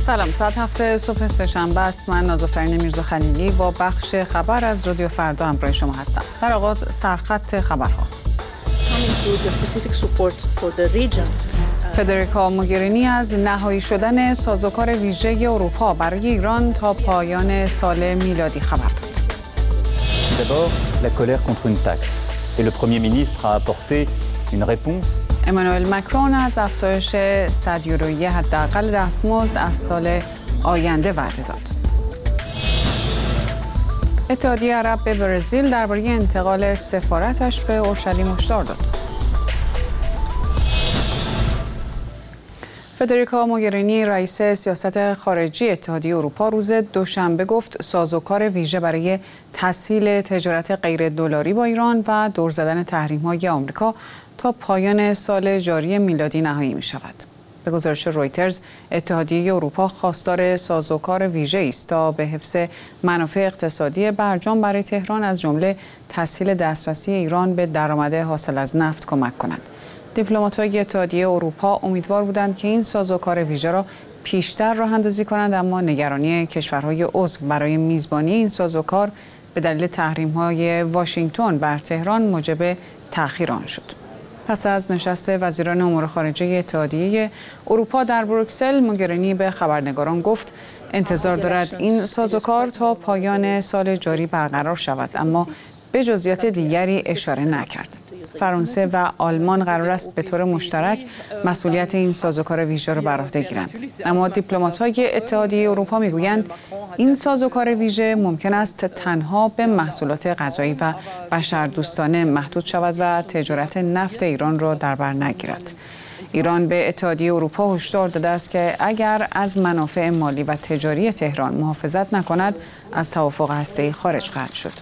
سلام، ساعت 7 صبح سه‌شنبه است. من نازافرین میرزا خلیلی با بخش خبر از رادیو فردا همراه شما هستم. در آغاز سرخط خبرها. فدریکا موگرینی از نهایی شدن سازوکار ویژه اروپا برای ایران تا پایان سال میلادی خبر داد. D'abord, la colère contre une taxe. Et le Premier ministre a apporté une réponse. امانوئل مکرون از افزایش 100 یورویی حداقل دستمزد از سال آینده وعده داد. اتحادیه عرب به برزیل درباره انتقال سفارتش به اورشلیم هشدار داد. فدریکا موگرینی رئیس سیاست خارجی اتحادیه اروپا روز دوشنبه گفت سازوکار ویژه برای تسهیل تجارت غیر دلاری با ایران و دور زدن تحریم‌های آمریکا تا پایان سال جاری میلادی نهایی می شود. به گزارش رویترز، اتحادیه اروپا خواستار سازوکار ویژه است تا به حفظ منافع اقتصادی برجام برای تهران از جمله تسهیل دسترسی ایران به درآمد حاصل از نفت کمک کند. دیپلمات‌های اتحادیه اروپا امیدوار بودند که این سازوکار ویژه را پیشتر راه‌اندازی کنند، اما نگرانی کشورهای عضو برای میزبانی این سازوکار به دلیل تحریم‌های واشنگتن بر تهران موجب تأخیر آن شد. پس از نشست وزیران امور خارجه اتحادیه اروپا در بروکسل، موگرینی به خبرنگاران گفت انتظار دارد این سازوکار تا پایان سال جاری برقرار شود، اما به جزئیات دیگری اشاره نکرد. فرانسه و آلمان قرار است به طور مشترک مسئولیت این سازوکار ویژه را بر عهده گیرند، اما دیپلمات‌های اتحادیه اروپا میگویند این سازوکار ویژه ممکن است تنها به محصولات غذایی و بشردوستانه محدود شود و تجارت نفت ایران را در بر نگیرد. ایران به اتحادیه اروپا هشدار داده است که اگر از منافع مالی و تجاری تهران محافظت نکند، از توافق هسته‌ای خارج خواهد شد.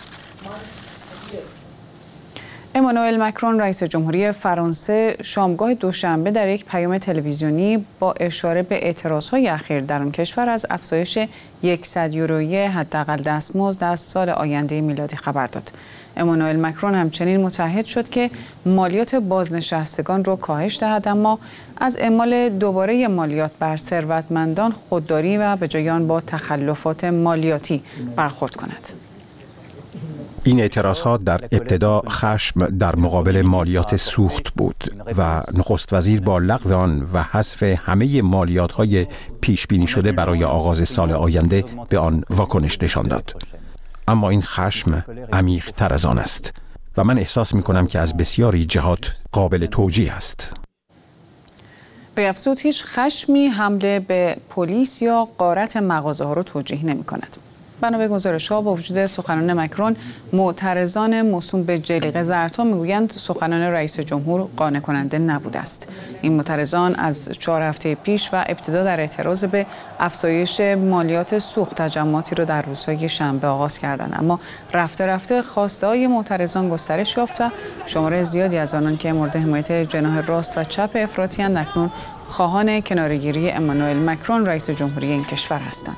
امانوئل مکرون رئیس جمهوری فرانسه شامگاه دوشنبه در یک پیام تلویزیونی با اشاره به اعتراضهای اخیر در آن کشور از افزایش 100 یورویی حداقل دستمزد از سال آینده میلادی خبر داد. امانوئل مکرون همچنین متعهد شد که مالیات بازنشستگان را کاهش دهد، اما از اعمال دوباره مالیات بر ثروتمندان خودداری و به جای آن با تخلفات مالیاتی برخورد کند. این اعتراضها در ابتدا خشم در مقابل مالیات سوخت بود و نخست وزیر با لغو آن و حذف همه مالیات‌های پیش بینی شده برای آغاز سال آینده به آن واکنش نشان داد. اما این خشم عمیق‌تر از آن است و من احساس می‌کنم که از بسیاری جهات قابل توجیه است. به افزود هیچ خشمی حمله به پلیس یا غارت مغازه‌ها را توجیه نمی‌کند. بنا به گزارش‌ها با وجود سخنان مکرون، معترضان موسوم به جلیقه زرت‌ها میگویند سخنان رئیس جمهور قانع کننده نبوده است. این معترضان از 4 هفته پیش و ابتدا در اعتراض به افزایش مالیات سوخت تجمعاتی را در روزهای شنبه آغاز کردند، اما رفته رفته خواسته‌های معترضان گسترش یافت و شمار زیادی از آنان که مورد حمایت جناح راست و چپ افراطی‌اند اکنون خواهان کناره‌گیری امانوئل مکرون رئیس جمهوری این کشور هستند.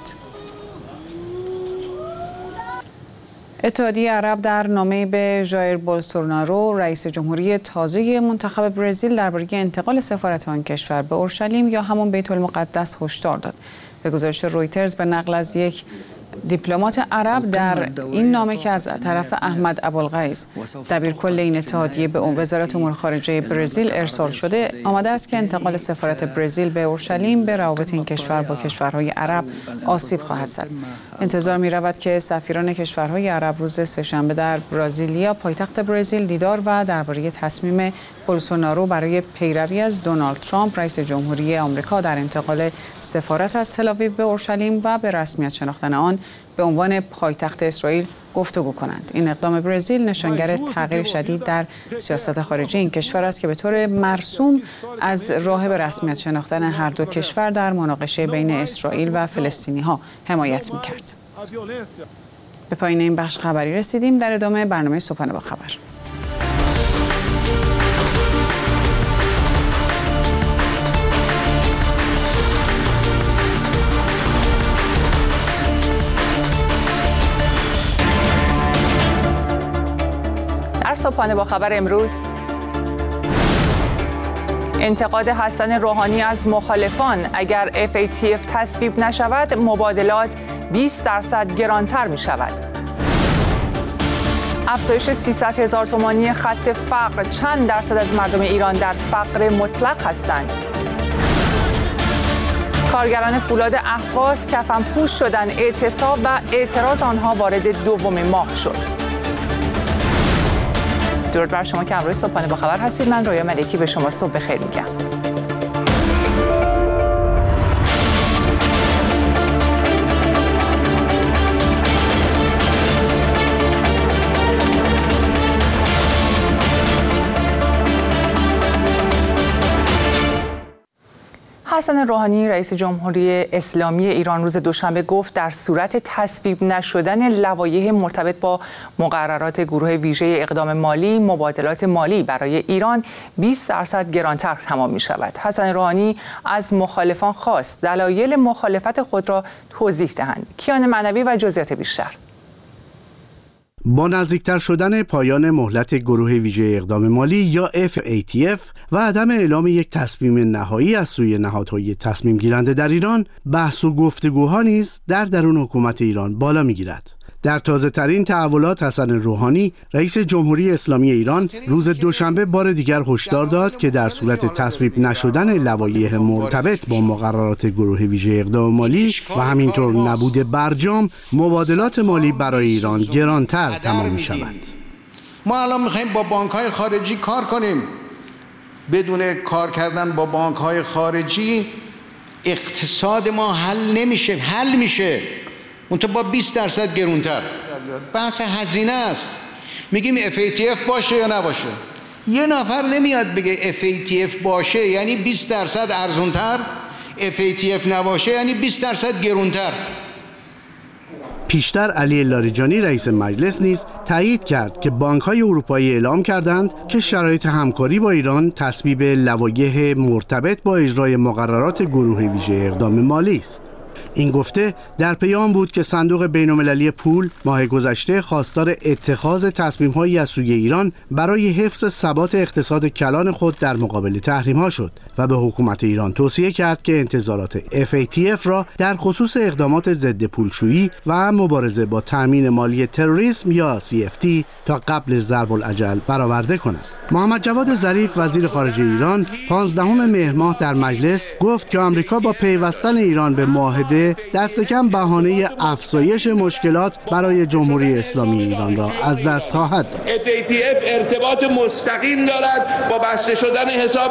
اتحادیه عرب در نامه‌ای به ژایر بولسونارو رئیس جمهوری تازه منتخب برزیل درباره انتقال سفارت آن کشور به اورشلیم یا همان بیت المقدس هشدار داد. به گزارش رویترز به نقل از یک دیپلمات عرب در این نامه که از طرف احمد ابوالغیث دبیرکل این اتحادیه به وزارت امور خارجه برزیل ارسال شده آمده است که انتقال سفارت برزیل به اورشلیم به روابط این کشور با کشورهای عرب آسیب خواهد زد. انتظار می رود که سفیران کشورهای عرب روز سه‌شنبه در برزیلیا پایتخت برزیل دیدار و درباره تصمیم بولسونارو برای پیروی از دونالد ترامپ رئیس جمهوری آمریکا در انتقال سفارت از تل‌آویو به اورشلیم و به رسمیت شناختن آن به عنوان پایتخت اسرائیل گفتگو کنند. این اقدام برزیل نشانگر تغییر شدید در سیاست خارجی این کشور است که به طور مرسوم از راه به رسمیت شناختن هر دو کشور در مناقشه بین اسرائیل و فلسطینی‌ها حمایت می‌کرد. به پایان این بخش خبری رسیدیم. در ادامه برنامه صبحانه با خبر. صبحانه با خبر امروز، انتقاد حسن روحانی از مخالفان: اگر FATF تصویب نشود مبادلات 20% گرانتر می شود. افزایش 300,000 تومانی خط فقر: چند درصد از مردم ایران در فقر مطلق هستند؟ کارگران فولاد اهواز کفنپوش شدند. اعتصاب و اعتراض آنها وارد دوم ماه شد. درود بر شما که همراه صبحانه با خبر هستید. من رویا ملکی به شما صبح بخیر میگم. حسن روحانی رئیس جمهوری اسلامی ایران روز دوشنبه گفت در صورت تصویب نشدن لوایح مرتبط با مقررات گروه ویژه اقدام مالی، مبادلات مالی برای ایران 20% گرانتر تمام می شود. حسن روحانی از مخالفان خواست دلایل مخالفت خود را توضیح دهند. کیان معنوی و جزئیات بیشتر. با نزدیکتر شدن پایان مهلت گروه ویژه اقدام مالی یا FATF و عدم اعلام یک تصمیم نهایی از سوی نهادهای تصمیم گیرنده در ایران، بحث و گفتگوها نیز در درون حکومت ایران بالا می‌گیرد. در تازه‌ترین تحولات حسن روحانی رئیس جمهوری اسلامی ایران روز دوشنبه بار دیگر هشدار داد که در صورت تصویب نشدن لوایح مرتبط با مقررات گروه ویژه اقدام مالی و همینطور نبود برجام، مبادلات مالی برای ایران گرانتر تمام می‌شود. ما الان می‌خوایم با بانک‌های خارجی کار کنیم. بدون کار کردن با بانک‌های خارجی اقتصاد ما حل میشه. اون تو با 20% گرونتر. بحث هزینه است. میگیم FATF باشه یا نباشه. یه نفر نمیاد بگه FATF باشه یعنی 20% ارزونتر، FATF نباشه یعنی 20% گرونتر. پیشتر علی لاریجانی رئیس مجلس نیز تایید کرد که بانک‌های اروپایی اعلام کردند که شرایط همکاری با ایران تصویب لوایح مرتبط با اجرای مقررات گروه ویژه اقدام مالی است. این گفته در پیام بود که صندوق بین‌المللی پول ماه گذشته خواستار اتخاذ تصمیم‌هایی از سوی ایران برای حفظ ثبات اقتصاد کلان خود در مقابل تحریم‌ها شد و به حکومت ایران توصیه کرد که انتظارات FATF را در خصوص اقدامات ضد پولشویی و مبارزه با تامین مالی تروریسم یا CFT تا قبل ضرب الاجل برآورده کند. محمد جواد ظریف وزیر خارجه ایران 15 مهر ماه در مجلس گفت که آمریکا با پیوستن ایران به معاهده دست کم بهانه افزایش مشکلات برای جمهوری اسلامی ایران را از دست خواهد داد. FATF ارتباط مستقیم دارد با بسته شدن حساب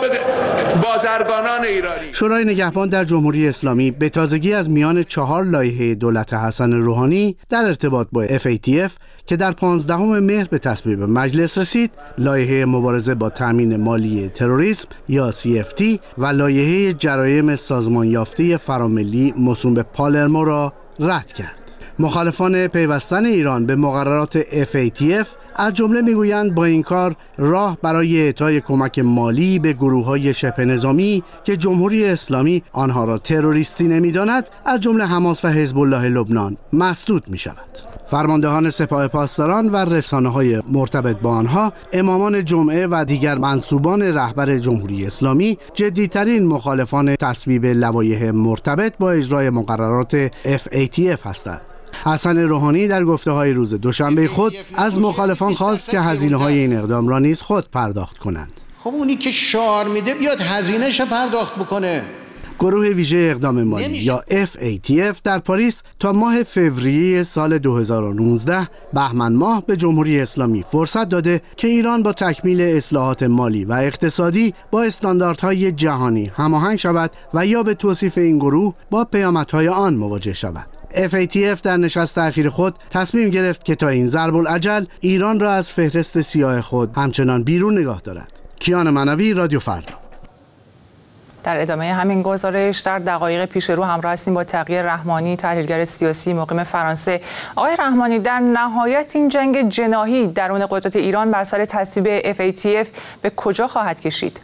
بازرگانان ایرانی. شورای نگهبان در جمهوری اسلامی به تازگی از میان 4 لایحه دولت حسن روحانی در ارتباط با FATF که در 15 مهر به تصویب مجلس رسید، لایحه مبارزه با تامین مالی تروریسم یا CFT و لایحه جرایم سازمان یافته فراملی موسوم به پالرمو را رد کرد. مخالفان پیوستن ایران به مقررات FATF از جمله میگویند با این کار راه برای اعطای کمک مالی به گروه‌های شبه نظامی که جمهوری اسلامی آنها را تروریستی نمی‌داند، از جمله حماس و حزب الله لبنان، مسدود می‌شود. فرماندهان سپاه پاسداران و رسانه‌های مرتبط با آنها، امامان جمعه و دیگر منصوبان رهبر جمهوری اسلامی جدی‌ترین مخالفان تصویب لوایح مرتبط با اجرای مقررات FATF هستند. حسن روحانی در گفته‌های روز دوشنبه خود از مخالفان خواست که هزینه‌های این اقدام را نیز خود پرداخت کنند. خب اونی که شعار میده بیاد هزینه‌ش پرداخت بکنه. گروه ویژه اقدام مالی یا FATF در پاریس تا ماه فوریه سال 2019 بهمن ماه به جمهوری اسلامی فرصت داده که ایران با تکمیل اصلاحات مالی و اقتصادی با استانداردهای جهانی هماهنگ شود و یا به توصیف این گروه با پیامدهای آن مواجه شود. FATF در نشست اخیر خود تصمیم گرفت که تا این ضرب الاجل ایران را از فهرست سیاه خود همچنان بیرون نگاه دارد. کیان معنوی، رادیو فردا. در ادامه همین گزارش در دقایق پیش رو همراه هستیم با تقی رحمانی، تحلیلگر سیاسی مقیم فرانسه. آقای رحمانی، در نهایت این جنگ جناحی درون قدرت ایران بر سر تصویب FATF به کجا خواهد کشید؟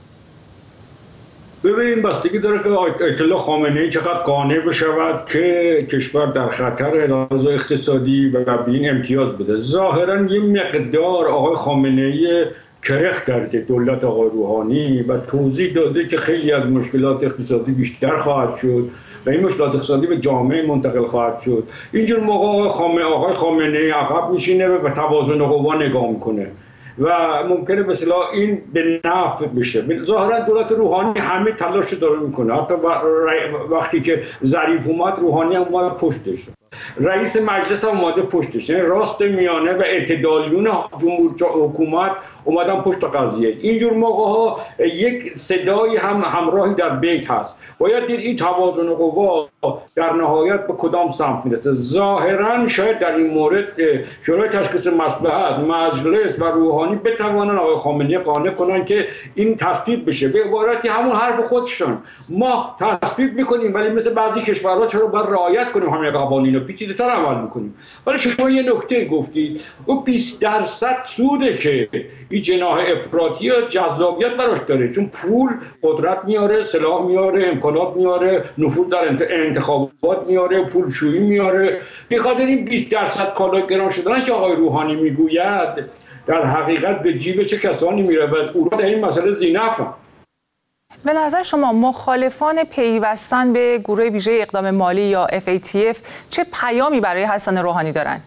ببینید بستگی داره که آیت الله خامنه‌ای چقدر قانع بشود که کشور در خطر لحاظ اقتصادی و به این امتیاز بده. ظاهرا یه مقدار آقای خامنه‌ای کرخ کرده دولت آقای روحانی و توضیح داده که خیلی از مشکلات اقتصادی بیشتر خواهد شد و این مشکلات اقتصادی به جامعه منتقل خواهد شد. اینجور موقع آقای خامنه‌ای عقب میشینه و به توازن قوا نگاه میکنه و ممکنه به اصطلاح این به نفع بشه. ظاهرا دولت روحانی همه تلاش داره میکنه، حتی وقتی که ظریف اومد روحانی هم اومد پشتش، رئیس مجلس هم اومده پشتش، یعنی راست میانه و اعتدالیون حکومت اومدن پشت قضیه. اینجور موقع ها یک صدایی هم همراهی در بیت هست. باید دید این توازن قوا در نهایت به کدام سمت میرسه. ظاهرا شاید در این مورد شورای تشخیص مصلحت، مجلس و روحانی بتوانن آقای خامنه‌ای قانع کنن که این تصویب بشه. به عبارتی همون حرف خودشون، ما تصویب میکنیم ولی مثل بعضی کشورها چرا باید رعایت کنیم همه قوانین رو، پیچیده‌تر عمل میکنیم. ولی شما یه نکته گفتید، اون 20% سوده که این جناح افراطی و جذابیت براش داره، چون پول قدرت میاره، سلاح میاره، امکانات میاره، نفوذ در انتخابات میاره، پولشویی میاره. به خاطر این 20% کالا گران شدن که آقای روحانی میگوید در حقیقت به جیب چه کسانی میره و او را در این مسئله زینف. به نظر شما مخالفان پیوستن به گروه ویژه اقدام مالی یا FATF چه پیامی برای حسن روحانی دارند؟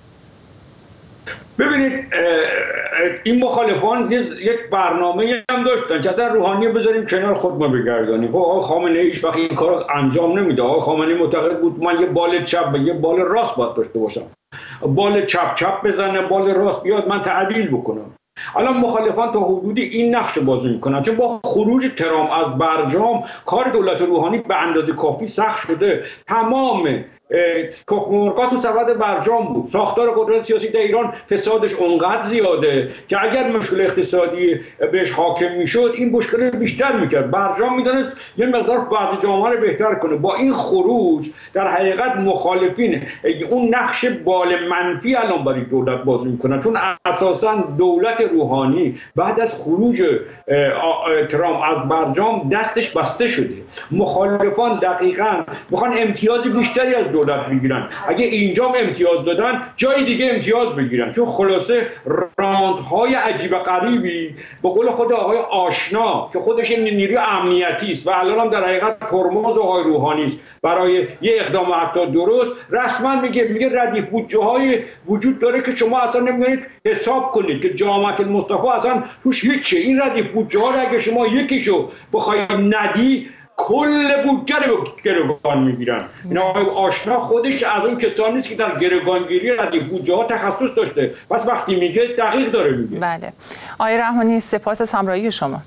ببینید این مخالفان یک برنامه هم داشتن که در روحانی بذاریم کنار خود ما بگردانیم. آقای خامنه‌ای هیچ وقت این کار انجام نمیده. آقای خامنه‌ای معتقد بود من یه بال چپ و یه بال راست باید داشته باشم، بال چپ بزنه، بال راست بیاد، من تعدیل بکنم. الان مخالفان تا حدودی این نقش بازی میکنن، چون با خروج ترامپ از برجام کار دولت روحانی به اندازه کافی سخت شده. تمام تخم‌مرغ‌ها تو سبد برجام بود. ساختار قدرت سیاسی در ایران فسادش اونقدر زیاده که اگر مشکل اقتصادی بهش حاکم میشد این مشکل بیشتر میکرد. برجام میدونست یه مقدار وضع جامعه رو بهتر کنه. با این خروج در حقیقت مخالفین اون نقش بال منفی الان برای دولت بازی میکنن، چون اساسا دولت روحانی بعد از خروج ترامپ از برجام دستش بسته شده. مخالفان دقیقاً میخوان امتیاز بیشتری از دولت بگیرن. اگه اینجا امتیاز دادن جای دیگه امتیاز بگیرن، چون خلاصه راندهای عجیب غریبی به قول خود آقای آشنا که خودش نیروی امنیتی است و الان هم در حقیقت ترمز آقای روحانی است برای یه اقدام حتی درست، رسما میگه ردیف بودجه‌های وجود داره که شما اصلا نمی‌دونید حساب کنید که جامعه المصطفى اصلا توش هیچه. این ردیف بودجه‌ها رو اگه شما یکیشو بخواید ندی کل بودجه رو گروگان میگیرن. این آقای آشنا خودش از اون کسانی نیست که در گروگانگیری ردیف بودجه ها تخصص داشته، پس وقتی میگه دقیق داره میگه. بله آقای رحمانی سپاس از همراهی شما.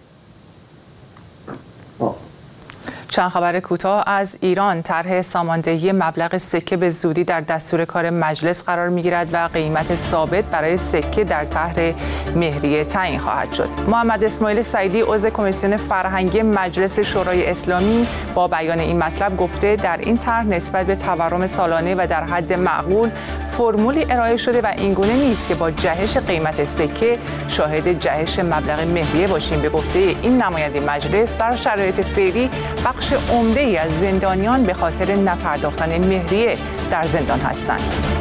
چند خبر کوتاه از ایران. طرح ساماندهی مبلغ سکه به زودی در دستور کار مجلس قرار می‌گیرد و قیمت ثابت برای سکه در طرح مهریه تعیین خواهد شد. محمد اسماعیل سعیدی عضو کمیسیون فرهنگی مجلس شورای اسلامی با بیان این مطلب گفته در این طرح نسبت به تورم سالانه و در حد معقول فرمولی ارائه شده و اینگونه نیست که با جهش قیمت سکه شاهد جهش مبلغ مهریه باشیم. به گفته این نماینده مجلس در شرایط فعلی بخش عمده‌ای از زندانیان به خاطر نپرداختن مهریه در زندان هستند.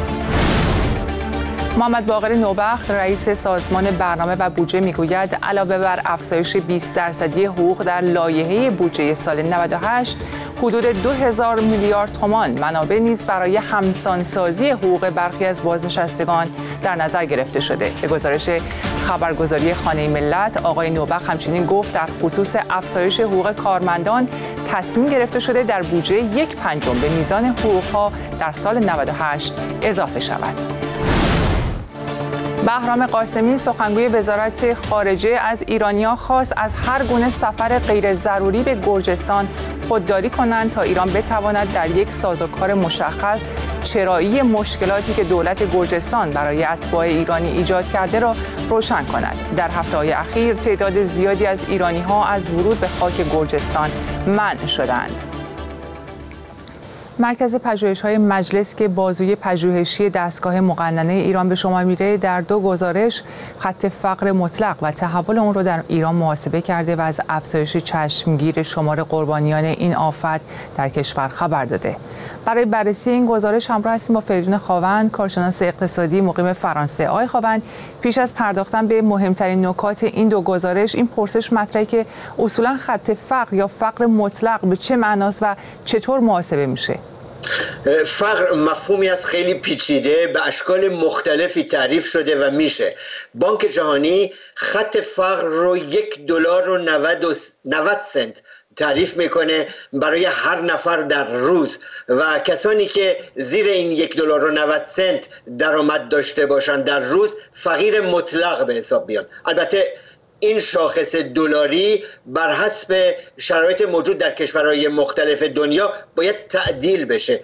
محمد باقر نوبخت رئیس سازمان برنامه و بودجه میگوید علاوه بر افزایش 20% حقوق در لایحه بودجه سال 98 حدود 2000 میلیارد تومان منابع نیز برای همسانسازی حقوق برخی از بازنشستگان در نظر گرفته شده. به گزارش خبرگزاری خانه ملت آقای نوبخت همچنین گفت در خصوص افزایش حقوق کارمندان تصمیم گرفته شده در بودجه 1/5 به میزان حقوقها در سال 98 اضافه شود. بهرام قاسمی سخنگوی وزارت خارجه از ایرانیان خواست از هر گونه سفر غیر ضروری به گرجستان خودداری کنند تا ایران بتواند در یک سازوکار مشخص چرایی مشکلاتی که دولت گرجستان برای اتباع ایرانی ایجاد کرده را روشن کند. در هفته‌های اخیر تعداد زیادی از ایرانی‌ها از ورود به خاک گرجستان منع شدند. مرکز پژوهش‌های مجلس که بازوی پژوهشی دستگاه مقننه ایران به شما میره، در 2 گزارش خط فقر مطلق و تحول اون رو در ایران محاسبه کرده و از افزایش چشمگیر شمار قربانیان این آفت در کشور خبر داده. برای بررسی این گزارش همراه هستیم با فریدون خاوند، کارشناس اقتصادی مقیم فرانسه. آقای خاوند، پیش از پرداختن به مهمترین نکات این 2 گزارش، این پرسش مطرحه که اصولا خط فقر یا فقر مطلق به چه معناست و چطور محاسبه میشه؟ فقر مفهومی از خیلی پیچیده، به اشکال مختلفی تعریف شده و میشه. بانک جهانی خط فقر رو $1.90 تعریف میکنه برای هر نفر در روز و کسانی که زیر این $1.90 درآمد داشته باشن در روز فقیر مطلق به حساب بیان. البته این شاخص دلاری بر حسب شرایط موجود در کشورهای مختلف دنیا باید تعدیل بشه.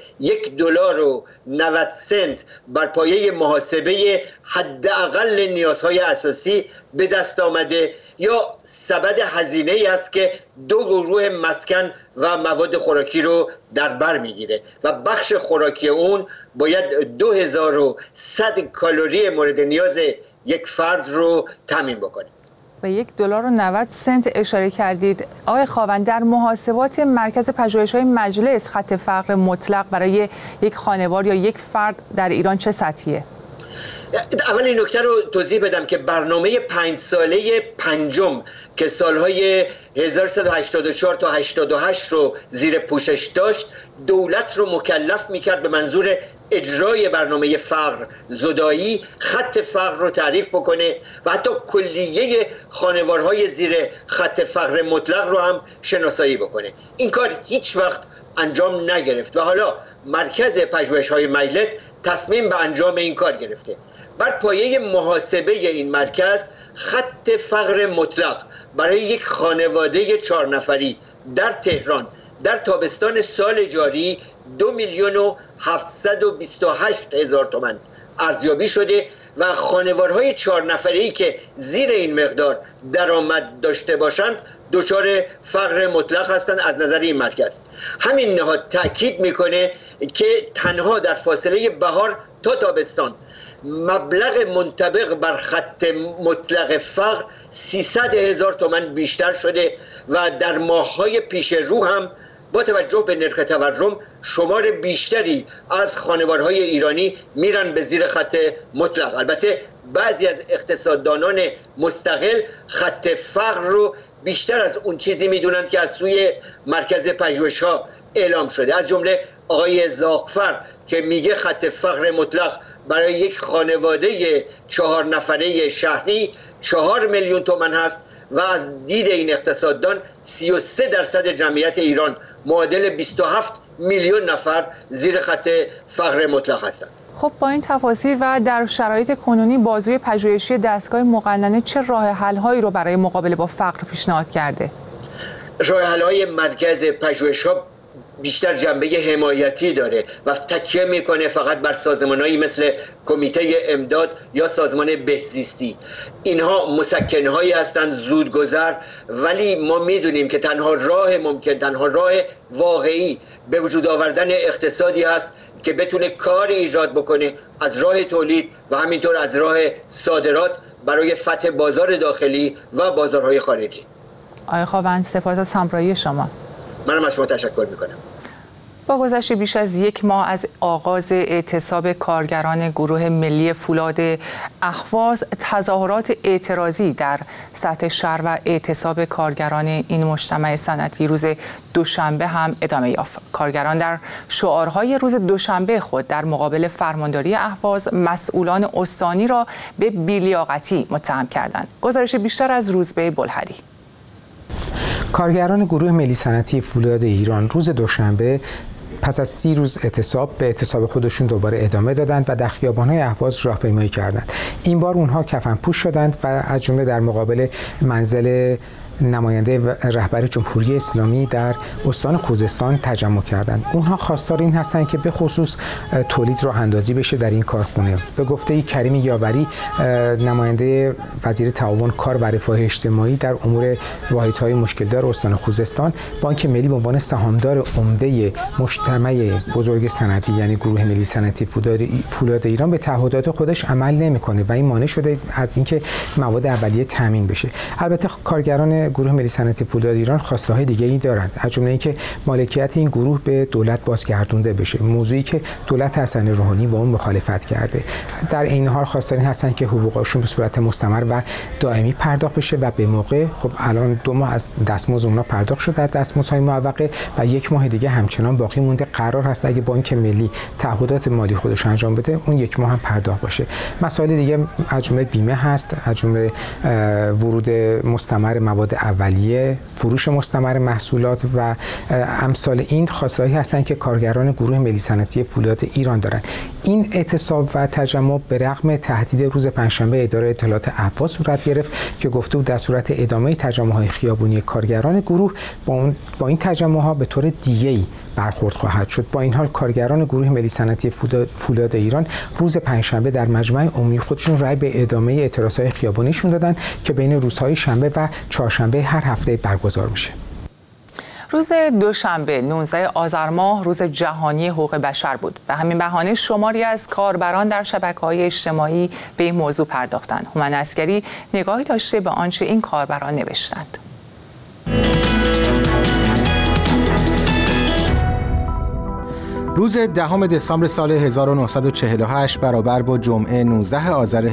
$1.90 بر پایه محاسبه حداقل نیازهای اساسی به دست آمده یا سبد هزینه ای است که 2 گروه مسکن و مواد خوراکی رو در بر میگیره و بخش خوراکی اون باید 2100 کالری مورد نیاز یک فرد رو تامین بکنه. به $1.90 اشاره کردید. آقای خاوند، در محاسبات مرکز پژوهش‌های مجلس خط فقر مطلق برای یک خانوار یا یک فرد در ایران چه سطحیه؟ اول این نکته رو توضیح بدم که برنامه 5 ساله پنجم که سالهای 1384 تا 88 رو زیر پوشش داشت، دولت رو مکلف میکرد به منظور اجرای برنامه فقر زدایی خط فقر رو تعریف بکنه و حتی کلیه خانوارهای زیر خط فقر مطلق رو هم شناسایی بکنه. این کار هیچ وقت انجام نگرفت و حالا مرکز پژوهش‌های مجلس تصمیم به انجام این کار گرفته. بر پایه محاسبه این مرکز خط فقر مطلق برای یک خانواده 4 نفری در تهران در تابستان سال جاری 2,728,000 تومان ارزیابی شده و خانوارهای 4 نفری که زیر این مقدار درآمد داشته باشند دچار فقر مطلق هستند از نظر این مرکز. همین نهاد تأکید میکنه که تنها در فاصله بهار تا تابستان مبلغ منطبق بر خط مطلق فقر 300,000 تومان بیشتر شده و در ماه‌های پیش رو هم با توجه به نرخ تورم شمار بیشتری از خانوارهای ایرانی میرن به زیر خط مطلق. البته بعضی از اقتصاددانان مستقل خط فقر رو بیشتر از اون چیزی میدونند که از سوی مرکز پژوهش‌ها اعلام شده، از جمله آقای زاغفر که میگه خط فقر مطلق برای یک خانواده 4 نفره شهری 4 میلیون تومان هست و از دید این اقتصاددان 33% جمعیت ایران معادل 27 میلیون نفر زیر خط فقر مطلق هستند. خب با این تفاصیل و در شرایط کنونی بازوی پژوهشی دستگاه مقننه چه راه حل‌هایی رو برای مقابله با فقر پیشنهاد کرده؟ راه حل‌های مرکز پژوهش‌ها بیشتر جنبه حمایتی داره و تکیه میکنه فقط بر سازمانهایی مثل کمیته امداد یا سازمان بهزیستی. اینها مسکنهایی هستند زودگذر، ولی ما میدونیم که تنها راه واقعی به وجود آوردن اقتصادی هست که بتونه کار ایجاد بکنه از راه تولید و همینطور از راه صادرات برای فتح بازار داخلی و بازارهای خارجی. آقای خاوند، سپاس از همراهی شما. منم از شما تشکر میکنم. با گذشت بیش از 1 ماه از آغاز اعتصاب کارگران گروه ملی فولاد اهواز، تظاهرات اعتراضی در سطح شهر و اعتصاب کارگران این مجتمع صنعتی روز دوشنبه هم ادامه یافت. کارگران در شعارهای روز دوشنبه خود در مقابل فرمانداری اهواز مسئولان استانی را به بی‌لیاقتی متهم کردند. گزارش بیشتر از روزبه بلهری. کارگران گروه ملی صنعتی فولاد ایران روز دوشنبه پس از 30 روز اعتصاب به اعتصاب خودشون دوباره ادامه دادند و در خیابان‌های اهواز راهپیمایی کردند. این بار اونها کفنپوش شدند و از جمله در مقابل منزل نماینده و رهبر جمهوری اسلامی در استان خوزستان تجمع کردند. اونها خواستار این هستند که به خصوص تولید راه اندازی بشه در این کارخونه. به گفته کریم یاوری، نماینده وزیر تعاون کار و رفاه اجتماعی در امور واحدهای مشکلدار استان خوزستان، بانک ملی به عنوان سهامدار عمده مجتمع بزرگ صنعتی یعنی گروه ملی صنعتی فولاد ایران به تعهدات خودش عمل نمیکنه و این مانع شده از اینکه مواد اولیه تامین بشه. البته کارگران گروه ملی صنعتی فولاد ایران خواسته‌های دیگه‌ای دارند، از جمله اینکه مالکیت این گروه به دولت بازگردونده بشه، موضوعی که دولت حسن روحانی با اون مخالفت کرده. در این حال خواستار این هستند که حقوقشون به صورت مستمر و دائمی پرداخت بشه و به موقع. خب الان 2 ماه از دستمزد اونها پرداخت شده، دستمزدهای معوقه، و 1 ماه دیگه همچنان باقی مونده. قرار هست اگه بانک ملی تعهدات مالی خودش انجام بده اون 1 ماه هم پرداخت باشه. مسائل دیگه از جمله بیمه هست، از جمله ورود مستمر مواد اولیه، فروش مستمر محصولات و امثال این خواسته‌هایی هستند که کارگران گروه ملی صنعتی فولاد ایران دارند. این اعتصاب و تجمع به رغم تهدید روز پنجشنبه اداره اطلاعات اهوا صورت گرفت که گفته بود در صورت ادامه تجمع‌های خیابانی کارگران گروه با این تجمع‌ها به طور دیگه‌ای برخورد خواهد شد. با این حال کارگران گروه ملی صنعتی فولاد ایران روز پنجشنبه در مجمع عمومی خودشون رأی به ادامه اعتراض‌های خیابانیشون دادن که بین روزهای شنبه و چهارشنبه هر هفته برگزار میشه. روز دوشنبه 19 آذر ماه روز جهانی حقوق بشر بود. به همین بهانه شماری از کاربران در شبکه‌های اجتماعی به این موضوع پرداختند. هومن عسگری نگاهی داشته به آنچه این کاربران نوشتند. روز 10 دسامبر سال 1948 برابر با جمعه 19 آذر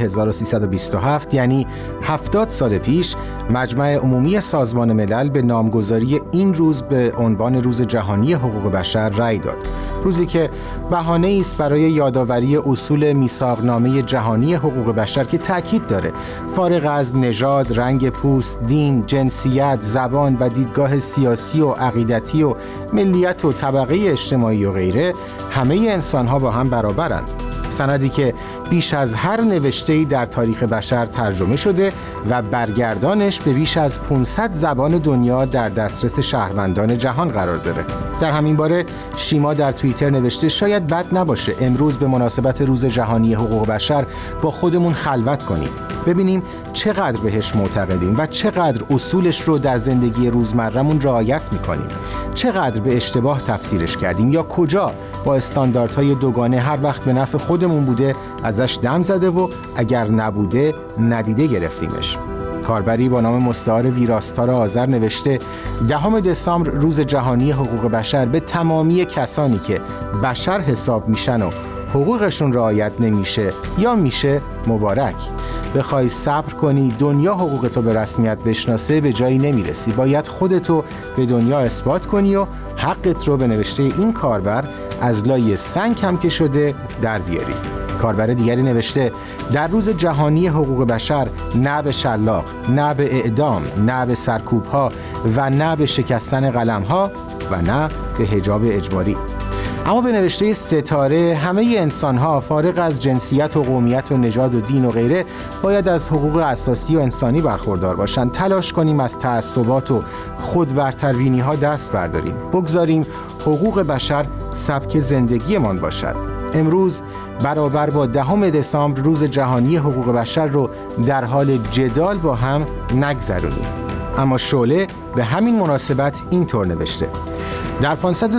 1327 یعنی 70 سال پیش، مجمع عمومی سازمان ملل به نامگذاری این روز به عنوان روز جهانی حقوق بشر رأی داد. روزی که بهانه‌ای است برای یادآوری اصول میثاقنامه جهانی حقوق بشر که تاکید داره فارغ از نژاد، رنگ پوست، دین، جنسیت، زبان و دیدگاه سیاسی و عقیدتی و ملیت و طبقه اجتماعی و غیره، همه انسان‌ها با هم برابرند. سندی که بیش از هر نوشته‌ای در تاریخ بشر ترجمه شده و برگردانش به بیش از 500 زبان دنیا در دسترس شهروندان جهان قرار داره. در همین باره شیما در توییتر نوشته شاید بد نباشه امروز به مناسبت روز جهانی حقوق بشر با خودمون خلوت کنیم، ببینیم چقدر بهش معتقدیم و چقدر اصولش رو در زندگی روزمره‌مون رعایت می‌کنیم، چقدر به اشتباه تفسیرش کردیم یا کجا با استانداردهای دوگانه هر وقت به نفع خودمون بوده ازش دم زده و اگر نبوده ندیده گرفتیمش. کاربری با نام مستعار ویراستار آذر نوشته 10 دسامبر روز جهانی حقوق بشر به تمامی کسانی که بشر حساب میشن و حقوقشون رعایت نمیشه یا میشه مبارک. بخوای صبر کنی دنیا حقوقتو به رسمیت بشناسه به جایی نمیرسی، باید خودتو به دنیا اثبات کنی و حقت رو به نوشته این کاربر از لای سنگ هم که شده در بیاری. کاربر دیگری نوشته در روز جهانی حقوق بشر نه به شلاق، نه به اعدام، نه به سرکوب‌ها و نه به شکستن قلم‌ها و نه به حجاب اجباری. اما به نوشته ستاره همه انسان‌ها فارغ از جنسیت و قومیت و نژاد و دین و غیره باید از حقوق اساسی و انسانی برخوردار باشند. تلاش کنیم از تعصبات و خودبرتربینی‌ها دست برداریم. بگذاریم حقوق بشر سبک زندگیمان باشد. امروز برابر با 10 دسامبر روز جهانی حقوق بشر رو در حال جدال با هم نگذرونیم. اما شعله به همین مناسبت اینطور نوشته: در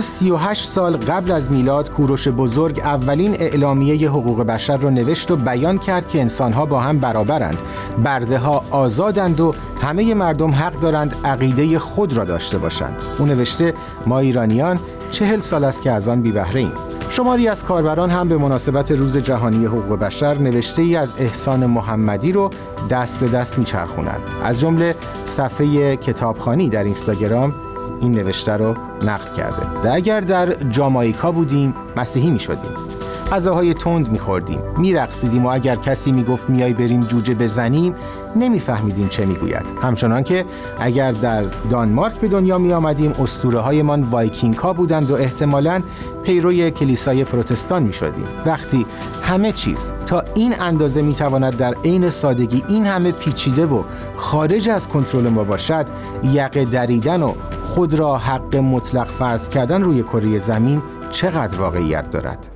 538 سال قبل از میلاد کوروش بزرگ اولین اعلامیه حقوق بشر را نوشت و بیان کرد که انسان‌ها با هم برابرند، برده‌ها آزادند و همه مردم حق دارند عقیده خود را داشته باشند. او نوشته ما ایرانیان 40 سال است که از آن بی بهره ایم. شماری از کاربران هم به مناسبت روز جهانی حقوق بشر نوشته‌ای از احسان محمدی رو دست به دست می‌چرخونند. از جمله صفحه کتابخوانی در اینستاگرام این نوشته رو نقل کرده: اگر در جامائیکا بودیم مسیحی می شدیم، غذاهای تند می‌خوردیم، می‌رقصیدیم و اگر کسی میگفت میای بریم جوجه بزنیم نمیفهمیدیم چه میگوید. همچنان که اگر در دانمارک به دنیا می آمدیم اسطوره‌هایمان وایکینگ ها بودند و احتمالاً پیروی کلیسای پروتستان می شدیم. وقتی همه چیز تا این اندازه می تواند در عین سادگی این همه پیچیده و خارج از کنترل ما باشد، یقه دریدن و خود را حق مطلق فرض کردن روی کره زمین چقدر واقعیت دارد؟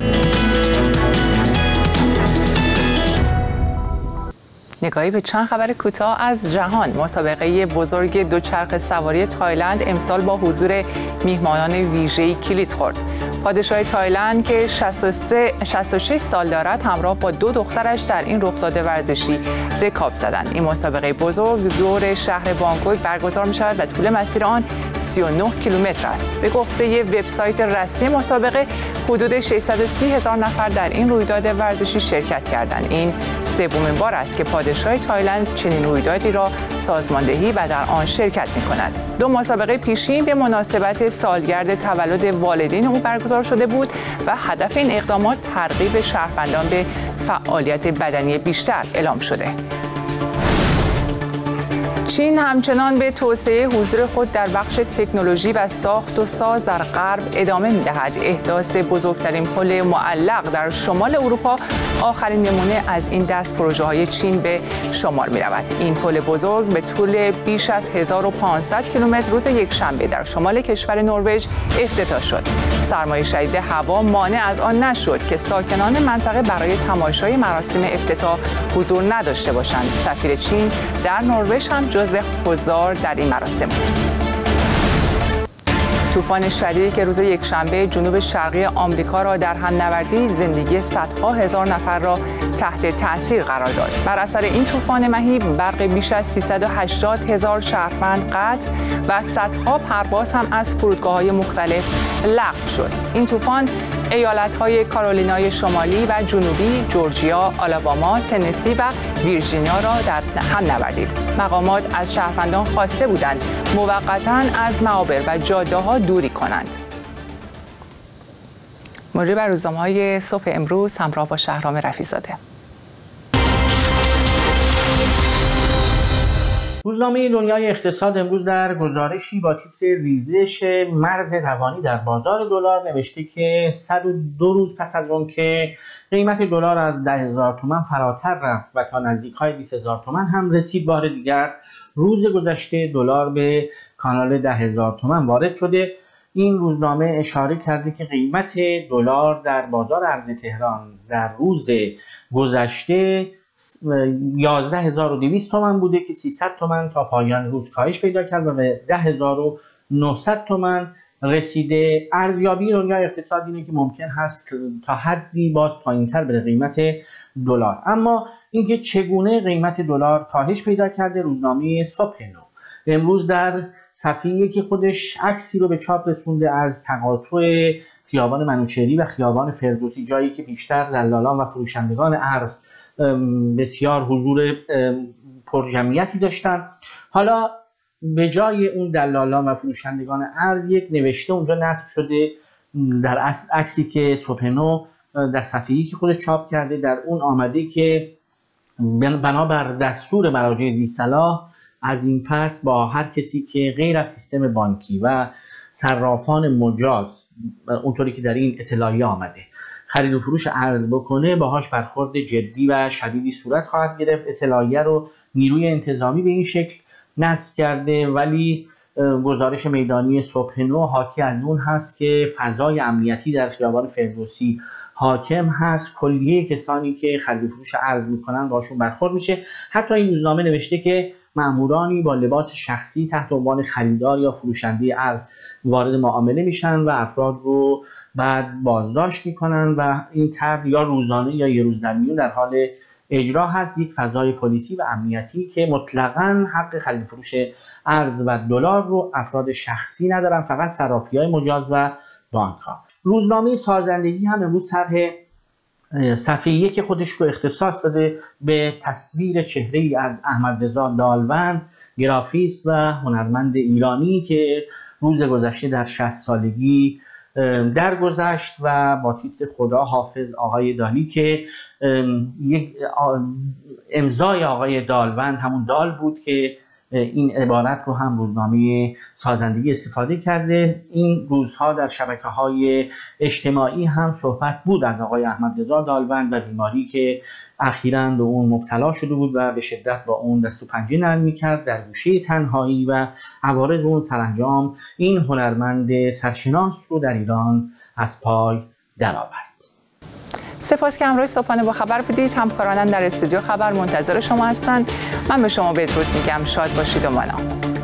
نگاهی به چند خبر کوتاه از جهان. مسابقه بزرگ دوچرخه سواری تایلند امسال با حضور میهمانان ویژه‌ای کلید خورد. پادشاه تایلند که 66 سال دارد همراه با 2 دخترش در این رخداد ورزشی رکاب زدند. این مسابقه بزرگ دور شهر بانکوک برگزار می‌شود و طول مسیر آن 39 کیلومتر است. به گفته وبسایت رسمی مسابقه حدود 630,000 نفر در این رویداد ورزشی شرکت کردند. این سومین بار است که پادشاه تایلند چنین رویدادی را سازماندهی و در آن شرکت می‌کند. 2 مسابقه پیشین به مناسبت سالگرد تولد والدین او برگزار شده بود و هدف این اقدامات ترغیب شهروندان به فعالیت بدنی بیشتر اعلام شده. چین همچنان به توسعه حضور خود در بخش تکنولوژی و ساخت و ساز در غرب ادامه می‌دهد. احداث بزرگترین پل معلق در شمال اروپا آخرین نمونه از این دست پروژه‌های چین به شمار می‌رود. این پل بزرگ به طول بیش از 1500 کیلومتر روز یکشنبه در شمال کشور نروژ افتتاح شد. سرمای شدید هوا مانع از آن نشد که ساکنان منطقه برای تماشای مراسم افتتاح حضور نداشته باشند. سفیر چین در نروژ هم جزو حضار در این مراسم بود. طوفان شدیدی که روز یکشنبه جنوب شرقی آمریکا را در هم نوردی زندگی صدها هزار نفر را تحت تأثیر قرار داد. بر اثر این طوفان مهیب برق بیش از 380,000 شهروند قطع و صدها پرواز هم از فرودگاه‌های مختلف لغو شد. این طوفان ایالت‌های کارولینای شمالی و جنوبی، جورجیا، آلاباما، تنسی و ویرجینیا را در هم نوردید. مقامات از شهروندان خواسته بودند موقتاً از معابر و جاده‌ها دوری کنند. مرور بر روزنامه‌های صبح امروز همراه با شهرام رفیع‌زاده. روزنامه دنیای اقتصاد امروز در گزارشی با تیتر ریزش مرز روانی در بازار دلار نوشته که 102 روز پس از اون که قیمت دلار از 10,000 تومان فراتر رفت و تا نزدیک‌های 20,000 تومان هم رسید، بار دیگر روز گذشته دلار به کانال 10,000 تومان وارد شده. این روزنامه اشاره کرده که قیمت دلار در بازار ارز تهران در روز گذشته 11,200 تومان بوده که 300 تومان تا پایان روز کاهش پیدا کرد و به 10,900 تومان رسیده. ارزیابی دنیای اقتصاد اینه که ممکن هست تا حدی باز پایین‌تر بره قیمت دلار. اما اینکه چگونه قیمت دلار کاهش پیدا کرده، روزنامه صبح نو امروز در صفحه‌ای که خودش عکسی رو به چاپ رسونده از تقاطع خیابان منوچهری و خیابان فردوسی، جایی که بیشتر دلالان و فروشندگان ارز بسیار حضور پرجمعیتی داشتن. حالا به جای اون دلالان و فروشندگان ارز یک نوشته اونجا نصب شده در عکسی که صبح نو در صفحه‌ای که خودش چاپ کرده. در اون آمده که بنابر دستور مراجع ذی‌صلاح از این پس با هر کسی که غیر از سیستم بانکی و صرافان مجاز، اونطوری که در این اطلاعیه آمده، خرید و فروش ارز بکنه باهاش برخورد جدی و شدیدی صورت خواهد گرفت. اطلاعیه رو نیروی انتظامی به این شکل نصب کرده، ولی گزارش میدانی صبح نو حاکی از اون هست که فضای امنیتی در خیابان فردوسی حاکم هست. کلیه کسانی که خرید و فروش ارز میکنن باشون برخورد میشه. حتی این روزنامه نوشته که مامورانی با لباس شخصی تحت عنوان خریدار یا فروشنده ارز وارد معامله میشن و افراد رو بعد بازداشت میکنن و این طرح یا روزانه یا یه روز در میون در حال اجرا هست. یک فضای پلیسی و امنیتی که مطلقاً حق خرید و فروش ارز و دلار رو افراد شخصی ندارن، فقط صرافی‌های مجاز و بانک‌ها. روزنامه سازندگی هم امروز طرح صفحه‌ای که خودش رو اختصاص داده به تصویر چهره‌ای از احمدرضا دالوند، گرافیست و هنرمند ایرانی که روز گذشته در 60 سالگی درگذشت و با تیتر خدا حافظ آقای دالی که یک امضای آقای دالوند همون دال بود که این عبارت رو هم روزنامه سازندگی استفاده کرده. این روزها در شبکه‌های اجتماعی هم صحبت بود از آقای احمدرضا دالوند و بیماری که اخیراً به اون مبتلا شده بود و به شدت با اون دست و پنجه نرم می‌کرد در گوشه تنهایی و عوارض اون سرانجام این هنرمند سرشناس رو در ایران از پای درآورد. سپاس که همراه صبحانه با خبر بودید. همکارانم در استودیو خبر منتظر شما هستند. من به شما بدرود میگم. شاد باشید و مانا.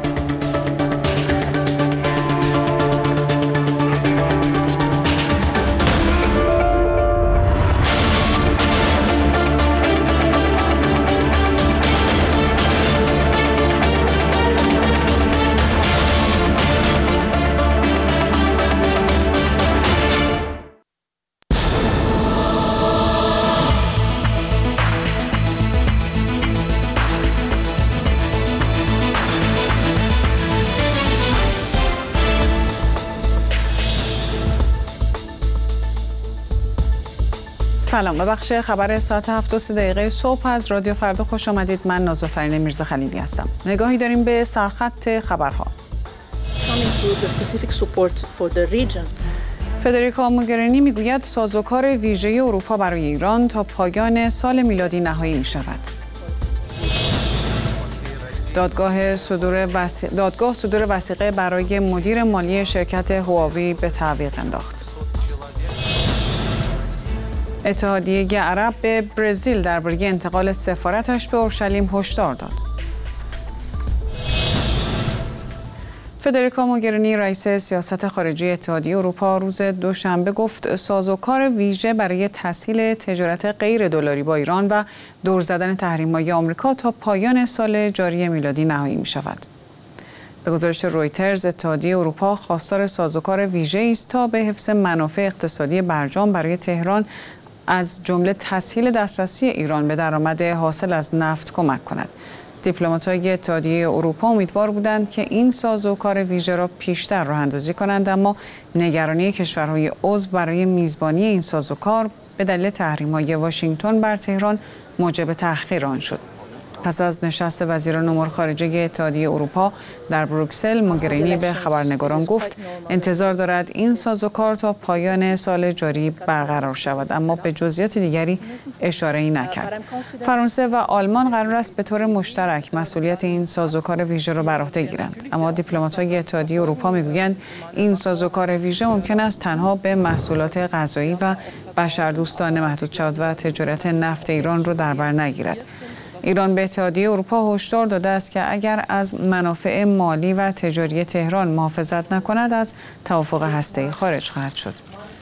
سلام، به بخش خبر ساعت 7:03 صبح از رادیو فردا خوش آمدید. من نازافرین میرزا خلیلی هستم. نگاهی داریم به سرخط خبرها. فدریکا موگرینی میگوید سازوکار ویژه اروپا برای ایران تا پایان سال میلادی نهایی می شود. دادگاه صدور وثیقه برای مدیر مالی شرکت هواوی به تعویق انداخت. اتحادیه عرب به برزیل درباره انتقال سفارتش به اورشلیم هشدار داد. فدریکا موگرینی رئیس سیاست خارجی اتحادیه اروپا روز دوشنبه گفت سازوکار ویژه برای تسهیل تجارت غیر دلاری با ایران و دور زدن تحریم‌های آمریکا تا پایان سال جاری میلادی نهایی می شود. به گزارش رویترز اتحادیه اروپا خواستار سازوکار ویژه است تا به حفظ منافع اقتصادی برجام برای تهران از جمله تسهیل دسترسی ایران به درآمد حاصل از نفت کمک کند. دیپلمات‌های اتحادیه اروپا امیدوار بودند که این سازوکار ویژه را پیشتر راه‌اندازی کنند، اما نگرانی کشورهای عضو برای میزبانی این سازوکار به دلیل تحریم‌های واشنگتن بر تهران موجب تأخیر آن شد. پس از نشست وزیران امور خارجه اتحادیه اروپا در بروکسل، موگرینی به خبرنگاران گفت انتظار دارد این سازوکار تا پایان سال جاری برقرار شود، اما به جزئیات دیگری اشاره‌ای نکرد. فرانسه و آلمان قرار است به طور مشترک مسئولیت این سازوکار ویژه را بر عهده گیرند، اما دیپلمات‌های اتحادیه اروپا میگویند این سازوکار ویژه ممکن است تنها به محصولات غذایی و بشردوستانه محدود شود و تجارت نفت ایران را در بر نگیرد. ایران به اتحادیه اروپا هشدار داده است که اگر از منافع مالی و تجاری تهران محافظت نکند از توافق هسته‌ای خارج خواهد شد.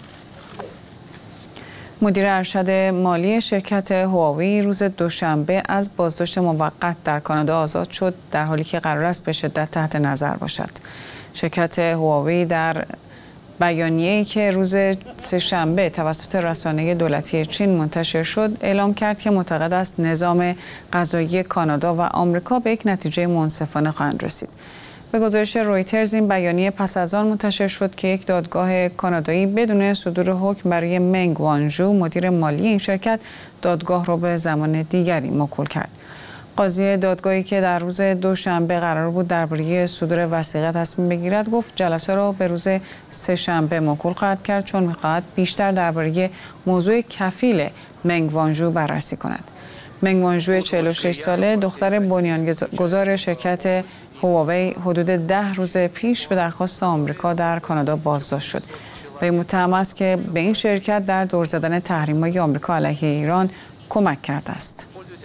مدیر ارشد مالی شرکت هواوی روز دوشنبه از بازداشت موقت در کانادا آزاد شد، در حالی که قرار است به شدت تحت نظر باشد. شرکت هواوی در بیانیه‌ای که روز سه‌شنبه توسط رسانه دولتی چین منتشر شد اعلام کرد که معتقد است نظام قضایی کانادا و آمریکا به یک نتیجه منصفانه خواهند رسید. به گزارش رویترز این بیانیه پس از آن منتشر شد که یک دادگاه کانادایی بدون صدور حکم برای منگ وانژو مدیر مالی این شرکت دادگاه را به زمان دیگری موکول کرد. قاضی دادگاهی که در روز دوشنبه قرار بود درباره صدور وثیقه تصمیم بگیرد گفت جلسه را به روز سه‌شنبه موکول خواهد کرد، چون می‌خواهد بیشتر درباره موضوع کفیل منگ وانژو بررسی کند. منگ وانژو 46 ساله دختر بنیانگذار شرکت هواوی حدود 10 روز پیش به درخواست آمریکا در کانادا بازداشت شد و این متهم است که به این شرکت در دور زدن تحریم‌های آمریکا علیه ایران کمک کرده است.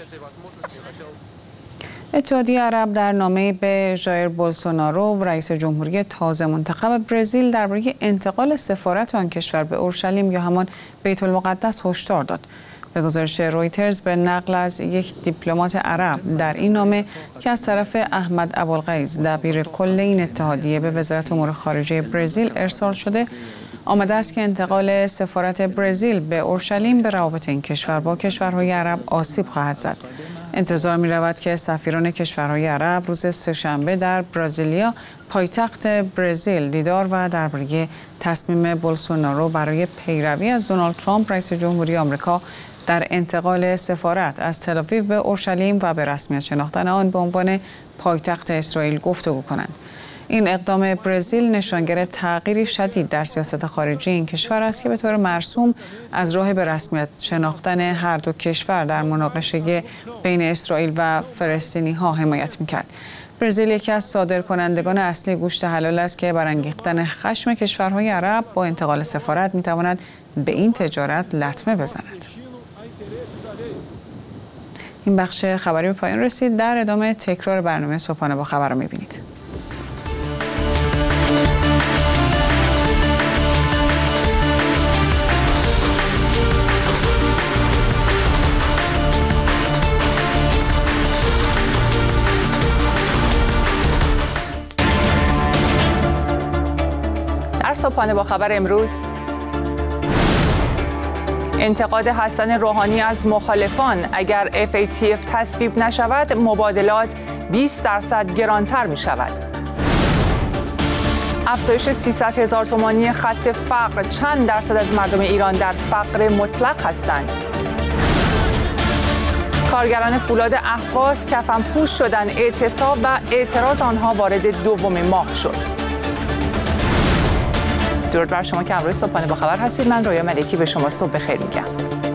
اتحادیه عرب در نامه‌ای به ژایر بولسونارو رئیس جمهوری تازه منتخب برزیل درباره انتقال سفارت آن کشور به اورشلیم یا همان بیت المقدس هشدار داد. به گزارش رویترز به نقل از یک دیپلمات عرب در این نامه که از طرف احمد ابوالغیث دبیر کل این اتحادیه به وزارت امور خارجه برزیل ارسال شده، آمده است که انتقال سفارت برزیل به اورشلیم به روابط این کشور با کشورهای عرب آسیب خواهد زد. انتظار می رود که سفیران کشورهای عرب روز سه‌شنبه در برزیلیا پایتخت برزیل دیدار و درباره تصمیم بولسونارو برای پیروی از دونالد ترامپ رئیس جمهوری آمریکا در انتقال سفارت از تل‌آویو به اورشلیم و به رسمیت شناختن آن به عنوان پایتخت اسرائیل گفتگو کنند. این اقدام برزیل نشانگر تغییری شدید در سیاست خارجی این کشور است که به طور مرسوم از راه به رسمیت شناختن هر دو کشور در مناقشه بین اسرائیل و فلسطینی‌ها حمایت می‌کرد. برزیل یکی از صادرکنندگان اصلی گوشت حلال است که برانگیختن خشم کشورهای عرب با انتقال سفارت می‌تواند به این تجارت لطمه بزند. این بخش خبری به پایان رسید. در ادامه تکرار برنامه صبحانه با خبر رو می‌بینید. صبحانه با خبر امروز: انتقاد حسن روحانی از مخالفان: اگر FATF تصویب نشود مبادلات 20% گرانتر می شود. افزایش 300,000 تومانی خط فقر: چند درصد از مردم ایران در فقر مطلق هستند؟ کارگران فولاد اهواز کفنپوش شدند. اعتصاب و اعتراض آنها وارد دوم ماه شد. درود بر شما که امروز صبحانه با خبر هستید. من رویا ملکی به شما صبح بخیر میگم.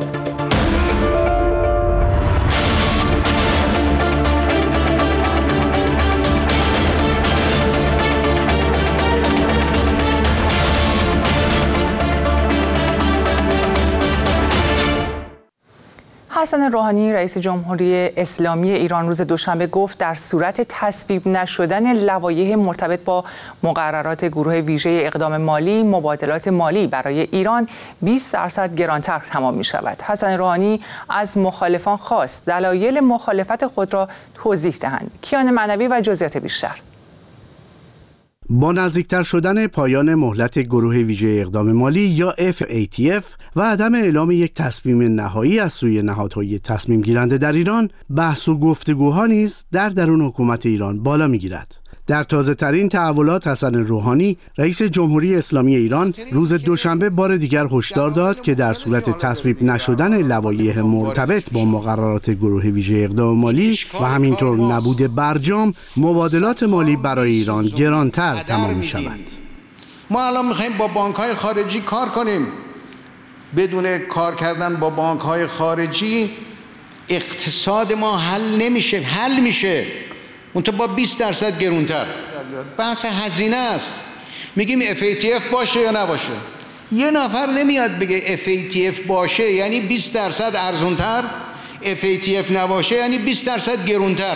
حسن روحانی رئیس جمهوری اسلامی ایران روز دوشنبه گفت در صورت تصویب نشدن لوایح مرتبط با مقررات گروه ویژه اقدام مالی، مبادلات مالی برای ایران 20% گرانتر تمام می شود. حسن روحانی از مخالفان خواست دلایل مخالفت خود را توضیح دهند. کیان معنوی و جزئیات بیشتر. با نزدیکتر شدن پایان مهلت گروه ویژه اقدام مالی یا FATF و عدم اعلام یک تصمیم نهایی از سوی نهادهای تصمیم گیرنده در ایران، بحث و گفتگوها نیز در درون حکومت ایران بالا می‌گیرد. در تازه‌ترین تحولات حسن روحانی رئیس جمهوری اسلامی ایران روز دوشنبه بار دیگر هشدار داد که در صورت تصویب نشدن لوایح مرتبط با مقررات گروه ویژه اقدام مالی و همینطور نبود برجام، مبادلات مالی برای ایران گرانتر تمام می‌شود. ما الان می‌خوایم با بانک‌های خارجی کار کنیم. بدون کار کردن با بانک‌های خارجی اقتصاد ما حل میشه. اون تو با 20% گرونتر. بحث هزینه است. میگیم FATF باشه یا نباشه. یه نفر نمیاد بگه FATF باشه یعنی 20% ارزونتر، FATF نباشه یعنی 20% گرونتر.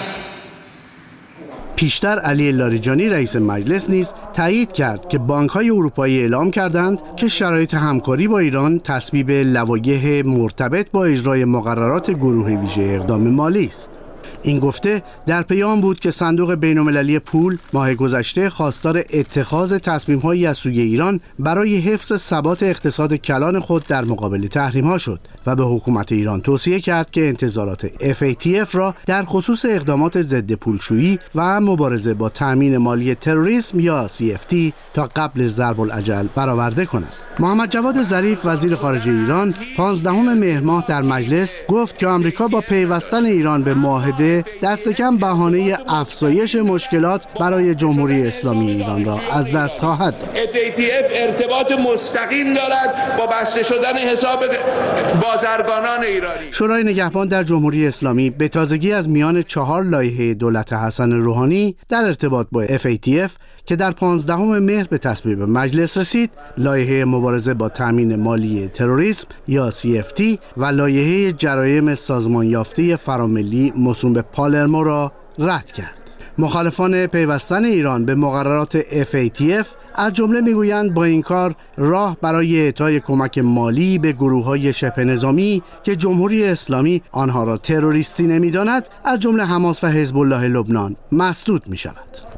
پیشتر علی لاریجانی رئیس مجلس نیز تایید کرد که بانک‌های اروپایی اعلام کردند که شرایط همکاری با ایران تصویب لوایح مرتبط با اجرای مقررات گروه ویژه اقدام مالی است. این گفته در پیام بود که صندوق بین‌المللی پول ماه گذشته خواستار اتخاذ تصمیم‌هایی از سوی ایران برای حفظ ثبات اقتصاد کلان خود در مقابل تحریم‌ها شد و به حکومت ایران توصیه کرد که انتظارات FATF را در خصوص اقدامات ضد پولشویی و مبارزه با تامین مالی تروریسم یا CFT تا قبل ضرب الاجل برآورده کند. محمد جواد ظریف وزیر خارجه ایران 15 مهر ماه در مجلس گفت که آمریکا با پیوستن ایران به معاهده دست کم بهانه افزایش مشکلات برای جمهوری اسلامی ایران را از دست خواهد داد. FATF ارتباط مستقیم دارد با بسته شدن حساب بازرگانان ایرانی. شورای نگهبان در جمهوری اسلامی به تازگی از میان 4 لایحه دولت حسن روحانی در ارتباط با FATF که در 15 مهر به تصویب مجلس رسید، لایحه مبارزه با تامین مالی تروریسم یا CFT و لایحه جرایم سازمان یافته فراملی موسوم به پالرمو را رد کرد. مخالفان پیوستن ایران به مقررات FATF از جمله میگویند با این کار راه برای اعطای کمک مالی به گروه‌های شبه نظامی که جمهوری اسلامی آنها را تروریستی نمی‌داند، از جمله حماس و حزب الله لبنان، مسدود می‌شود.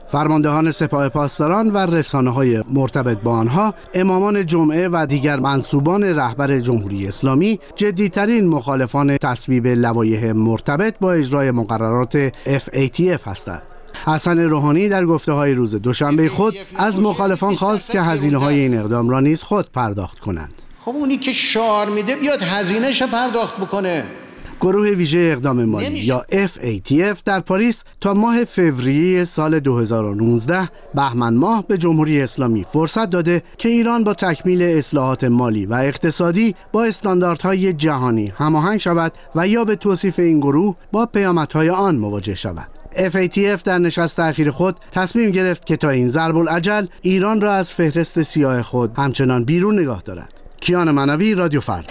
فرماندهان سپاه پاسداران و رسانه‌های مرتبط با آنها، امامان جمعه و دیگر منصوبان رهبر جمهوری اسلامی جدی‌ترین مخالفان تصویب لوایح مرتبط با اجرای مقررات FATF هستند. حسن روحانی در گفته‌های روز دوشنبه خود از مخالفان خواست که هزینه‌های این اقدام را نیز خود پرداخت کنند. خب اونی که شعار میده بیاد هزینه‌اش پرداخت بکنه. گروه ویژه اقدام مالی یا FATF در پاریس تا ماه فوریه سال 2019 بهمن ماه به جمهوری اسلامی فرصت داده که ایران با تکمیل اصلاحات مالی و اقتصادی با استانداردهای جهانی هماهنگ شود و یا به توصیف این گروه با پیامدهای آن مواجه شود. FATF در نشست اخیر خود تصمیم گرفت که تا این ضرب الاجل ایران را از فهرست سیاه خود همچنان بیرون نگاه دارد. کیان منوی، رادیو فردا.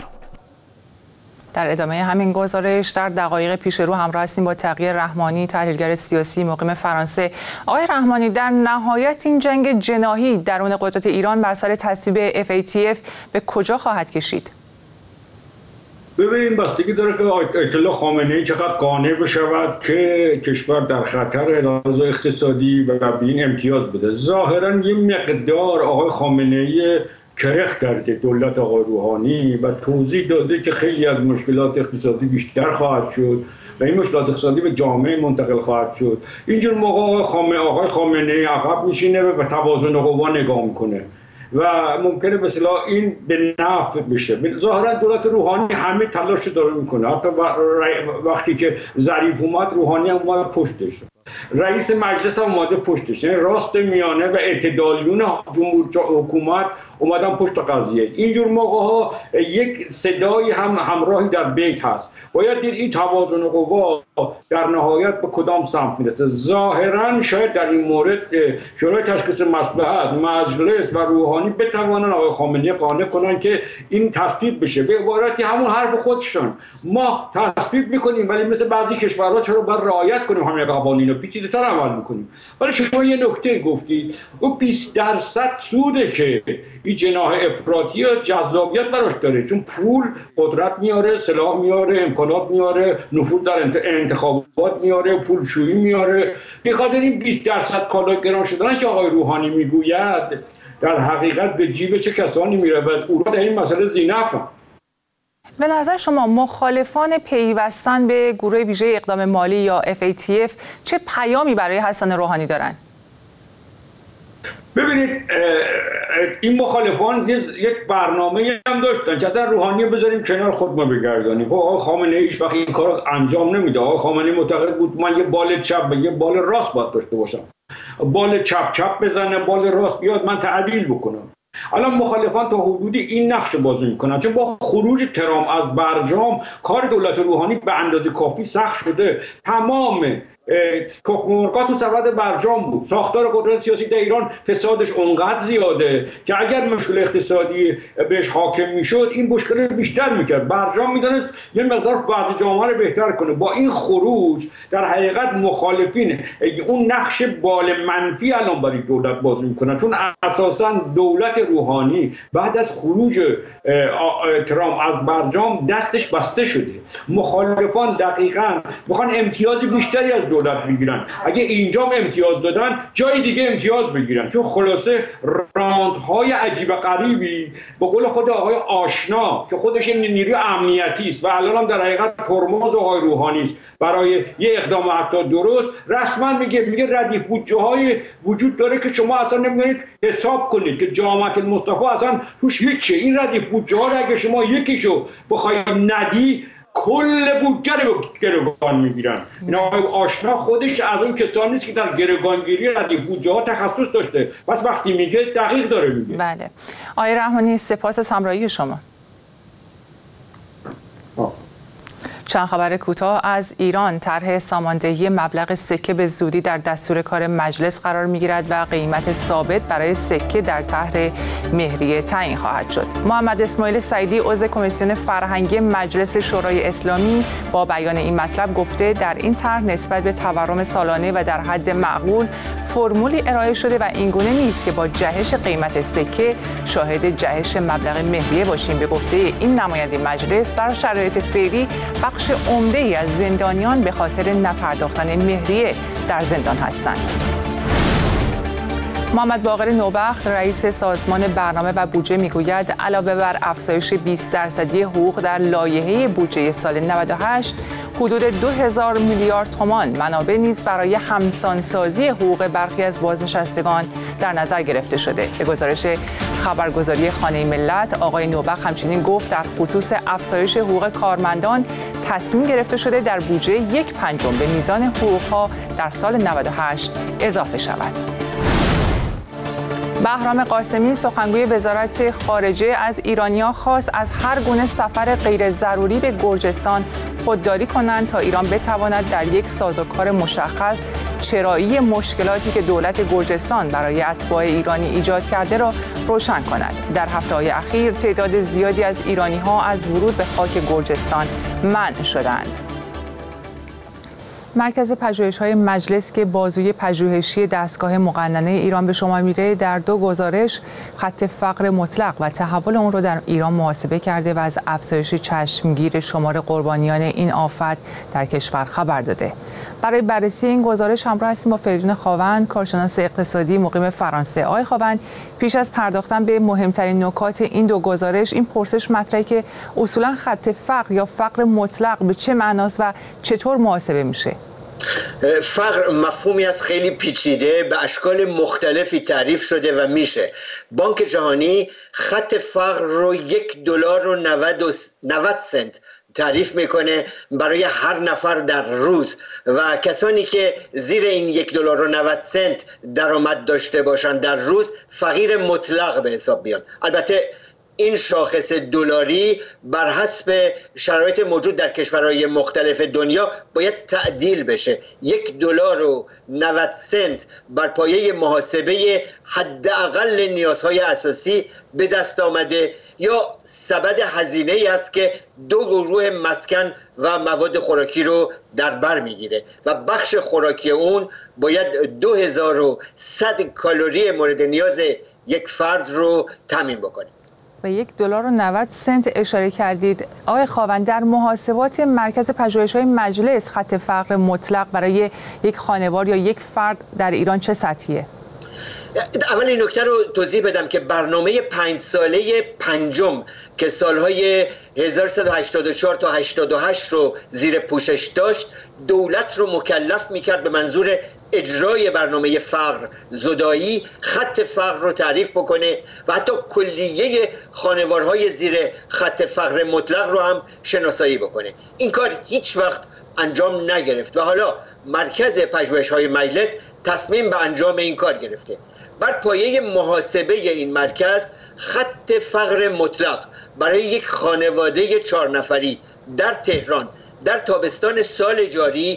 در ادامه همین گزارش در دقایق پیش رو همراه هستیم با تقی رحمانی، تحلیلگر سیاسی مقیم فرانسه. آقای رحمانی، در نهایت این جنگ جناحی درون قدرت ایران بر سر تصویب FATF به کجا خواهد کشید؟ ببینید، بستگی داره که آیت الله خامنه‌ای چقدر قانع بشود که کشور در خطر لحاظ اقتصادی و به این امتیاز بده. ظاهرا یه مقدار آقای خامنه‌ای کرخ کرده دولت آقای روحانی و توضیح داده که خیلی از مشکلات اقتصادی بیشتر خواهد شد و این مشکلات اقتصادی به جامعه منتقل خواهد شد. اینجور موقع آقای خامنه‌ای عقب میشینه و به توازن قوا نگاه میکنه و ممکنه به اصطلاح این به نفع بشه. ظاهرا دولت روحانی همه تلاش داره میکنه، حتی وقتی که ظریف اومد روحانی هم اومد پشتش، رئیس مجلس هم اومده پشتش، یعنی راست میانه و اعتدالیون حکومت اومدن پشت قضیه. اینجور موقع ها یک صدایی هم همراهی در بیت هست. باید دید این توازن قوا در نهایت به کدام سمت میرسه. ظاهرا شاید در این مورد شورای تشخیص مصلحت، مجلس و روحانی بتوانن آقای خامنه‌ای قانع کنن که این تصویب بشه. به عبارتی همون حرف خودشون، ما تصویب میکنیم ولی مثل بعضی کشورها چرا باید رعایت کنیم همه قوانین رو، پیچیده‌تر عمل میکنیم. ولی شما یه نکته گفتید، اون 20% سوده که این جناح افراطی جذابیت براش داره، چون پول قدرت میاره، سلاح میاره، امکانات میاره، نفوذ در انتخابات میاره، پولشویی میاره. به خاطر این 20% کالا گران شدن که آقای روحانی میگوید در حقیقت به جیب چه کسانی میره و او را در این مسئله ذی‌نفعن. به نظر شما مخالفان پیوستن به گروه ویژه اقدام مالی یا FATF چه پیامی برای حسن روحانی دارند؟ ببینید، این مخالفان یک برنامه هم داشتن که در روحانی بذاریم کنار خود ما بگردانیم. آقای خامنه‌ای هیچ وقت این کار انجام نمیده. آقای خامنه‌ای معتقد بود من یه بال چپ و یه بال راست باید داشته باشم، بال چپ بزنه، بال راست بیاد، من تعدیل بکنم. الان مخالفان تا حدودی این نقش بازی میکنن، چون با خروج ترامپ از برجام کار دولت روحانی به اندازه کافی سخت شده. تمام تخم‌مرغ‌ها تو سبد برجام بود. ساختار قدرت سیاسی در ایران فسادش اونقدر زیاده که اگر مشکل اقتصادی بهش حاکم میشد این مشکل بیشتر میکرد. برجام میدونست یه مقدار وضع جامعه رو بهتر کنه. با این خروج در حقیقت مخالفین اون نقش بال منفی الان برای دولت بازی میکنن، چون اساسا دولت روحانی بعد از خروج ترامپ از برجام دستش بسته شده. مخالفان دقیقاً میخوان امتیازی بیشتری از دولت بگیرن. اگه اینجا امتیاز دادن جای دیگه امتیاز بگیرن، چون خلاصه راندهای عجیب غریبی به قول خود آقای آشنا که خودش نیروی امنیتی است و الان هم در حقیقت ترمز آقای روحانی است برای یه اقدام حتی درست، رسما میگه ردیف بودجه های وجود داره که شما اصلا نمیدونید حساب کنید که جامعه المصطفى اصلا توش هیچه. این ردیف بودجه ها رو اگه شما یکیشو بخوای ندی کل بودجه رو گروگان میگیرن. این آقای آشنا خودش از اون کسانی نیست که در گروگانگیری ردیف بودجه ها تخصص داشته، پس وقتی میگه دقیق داره میگه. بله آقای رحمانی، سپاس از همراهی شما. چند خبر کوتاه از ایران. طرح ساماندهی مبلغ سکه به زودی در دستور کار مجلس قرار می‌گیرد و قیمت ثابت برای سکه در طرح مهریه تعیین خواهد شد. محمد اسماعیل سعیدی عضو کمیسیون فرهنگی مجلس شورای اسلامی با بیان این مطلب گفته در این طرح نسبت به تورم سالانه و در حد معقول فرمولی ارائه شده و اینگونه نیست که با جهش قیمت سکه شاهد جهش مبلغ مهریه باشیم. به گفته این نماینده مجلس در شرایط فعلی بخش عمده‌ای از زندانیان به خاطر نپرداختن مهریه در زندان هستند. محمد باقر نوبخت رئیس سازمان برنامه و بودجه میگوید علاوه بر افزایش 20% حقوق در لایحه بودجه سال 98 حدود 2000 میلیارد تومان منابع نیز برای همسانسازی حقوق برخی از بازنشستگان در نظر گرفته شده. به گزارش خبرگزاری خانه ملت آقای نوبخت همچنین گفت در خصوص افزایش حقوق کارمندان تصمیم گرفته شده در بودجه 1/5 به میزان حقوقها در سال 98 اضافه شود. بهرام قاسمی سخنگوی وزارت خارجه از ایرانیان خواست از هر گونه سفر غیر ضروری به گرجستان خودداری کنند تا ایران بتواند در یک سازوکار مشخص چرایی مشکلاتی که دولت گرجستان برای اتباع ایرانی ایجاد کرده را روشن کند. در هفته‌های اخیر تعداد زیادی از ایرانی‌ها از ورود به خاک گرجستان منع شدند. مرکز پژوهش‌های مجلس که بازوی پژوهشی دستگاه مقننه ایران به شمار میره در 2 گزارش خط فقر مطلق و تحول اون رو در ایران محاسبه کرده و از افزایش چشمگیر شمار قربانیان این آفت در کشور خبر داده. برای بررسی این گزارش همراه هستیم با فریدون خاوند، کارشناس اقتصادی مقیم فرانسه. آقای خاوند، پیش از پرداختن به مهمترین نکات این 2 گزارش این پرسش مطرحه که اصولا خط فقر یا فقر مطلق به چه معناست و چطور محاسبه میشه؟ فقر مفهومی از خیلی پیچیده به اشکال مختلفی تعریف شده و میشه. بانک جهانی خط فقر رو $1.90 تعریف میکنه برای هر نفر در روز و کسانی که زیر این $1.90 درآمد داشته باشند در روز فقیر مطلق به حساب بیان. البته این شاخص دلاری بر حسب شرایط موجود در کشورهای مختلف دنیا باید تعدیل بشه. $1.90 بر پایه محاسبه حداقل نیازهای اساسی به دست آمده یا سبد هزینه‌ای است که 2 گروه مسکن و مواد خوراکی رو در بر میگیره و بخش خوراکی اون باید 2100 کالری مورد نیاز یک فرد رو تامین بکنه. به $1.90 اشاره کردید. آقای خاوند، در محاسبات مرکز پژوهش‌های مجلس خط فقر مطلق برای یک خانوار یا یک فرد در ایران چه سطحیه؟ اول این نکته رو توضیح بدم که برنامه 5 ساله پنجم که سالهای 1384 تا 88 رو زیر پوشش داشت دولت رو مکلف میکرد به منظور اجرای برنامه فقر زدایی خط فقر رو تعریف بکنه و حتی کلیه خانوارهای زیر خط فقر مطلق رو هم شناسایی بکنه. این کار هیچ وقت انجام نگرفت و حالا مرکز پژوهش‌های مجلس تصمیم به انجام این کار گرفته. بر پایه محاسبه این مرکز خط فقر مطلق برای یک خانواده 4 نفری در تهران در تابستان سال جاری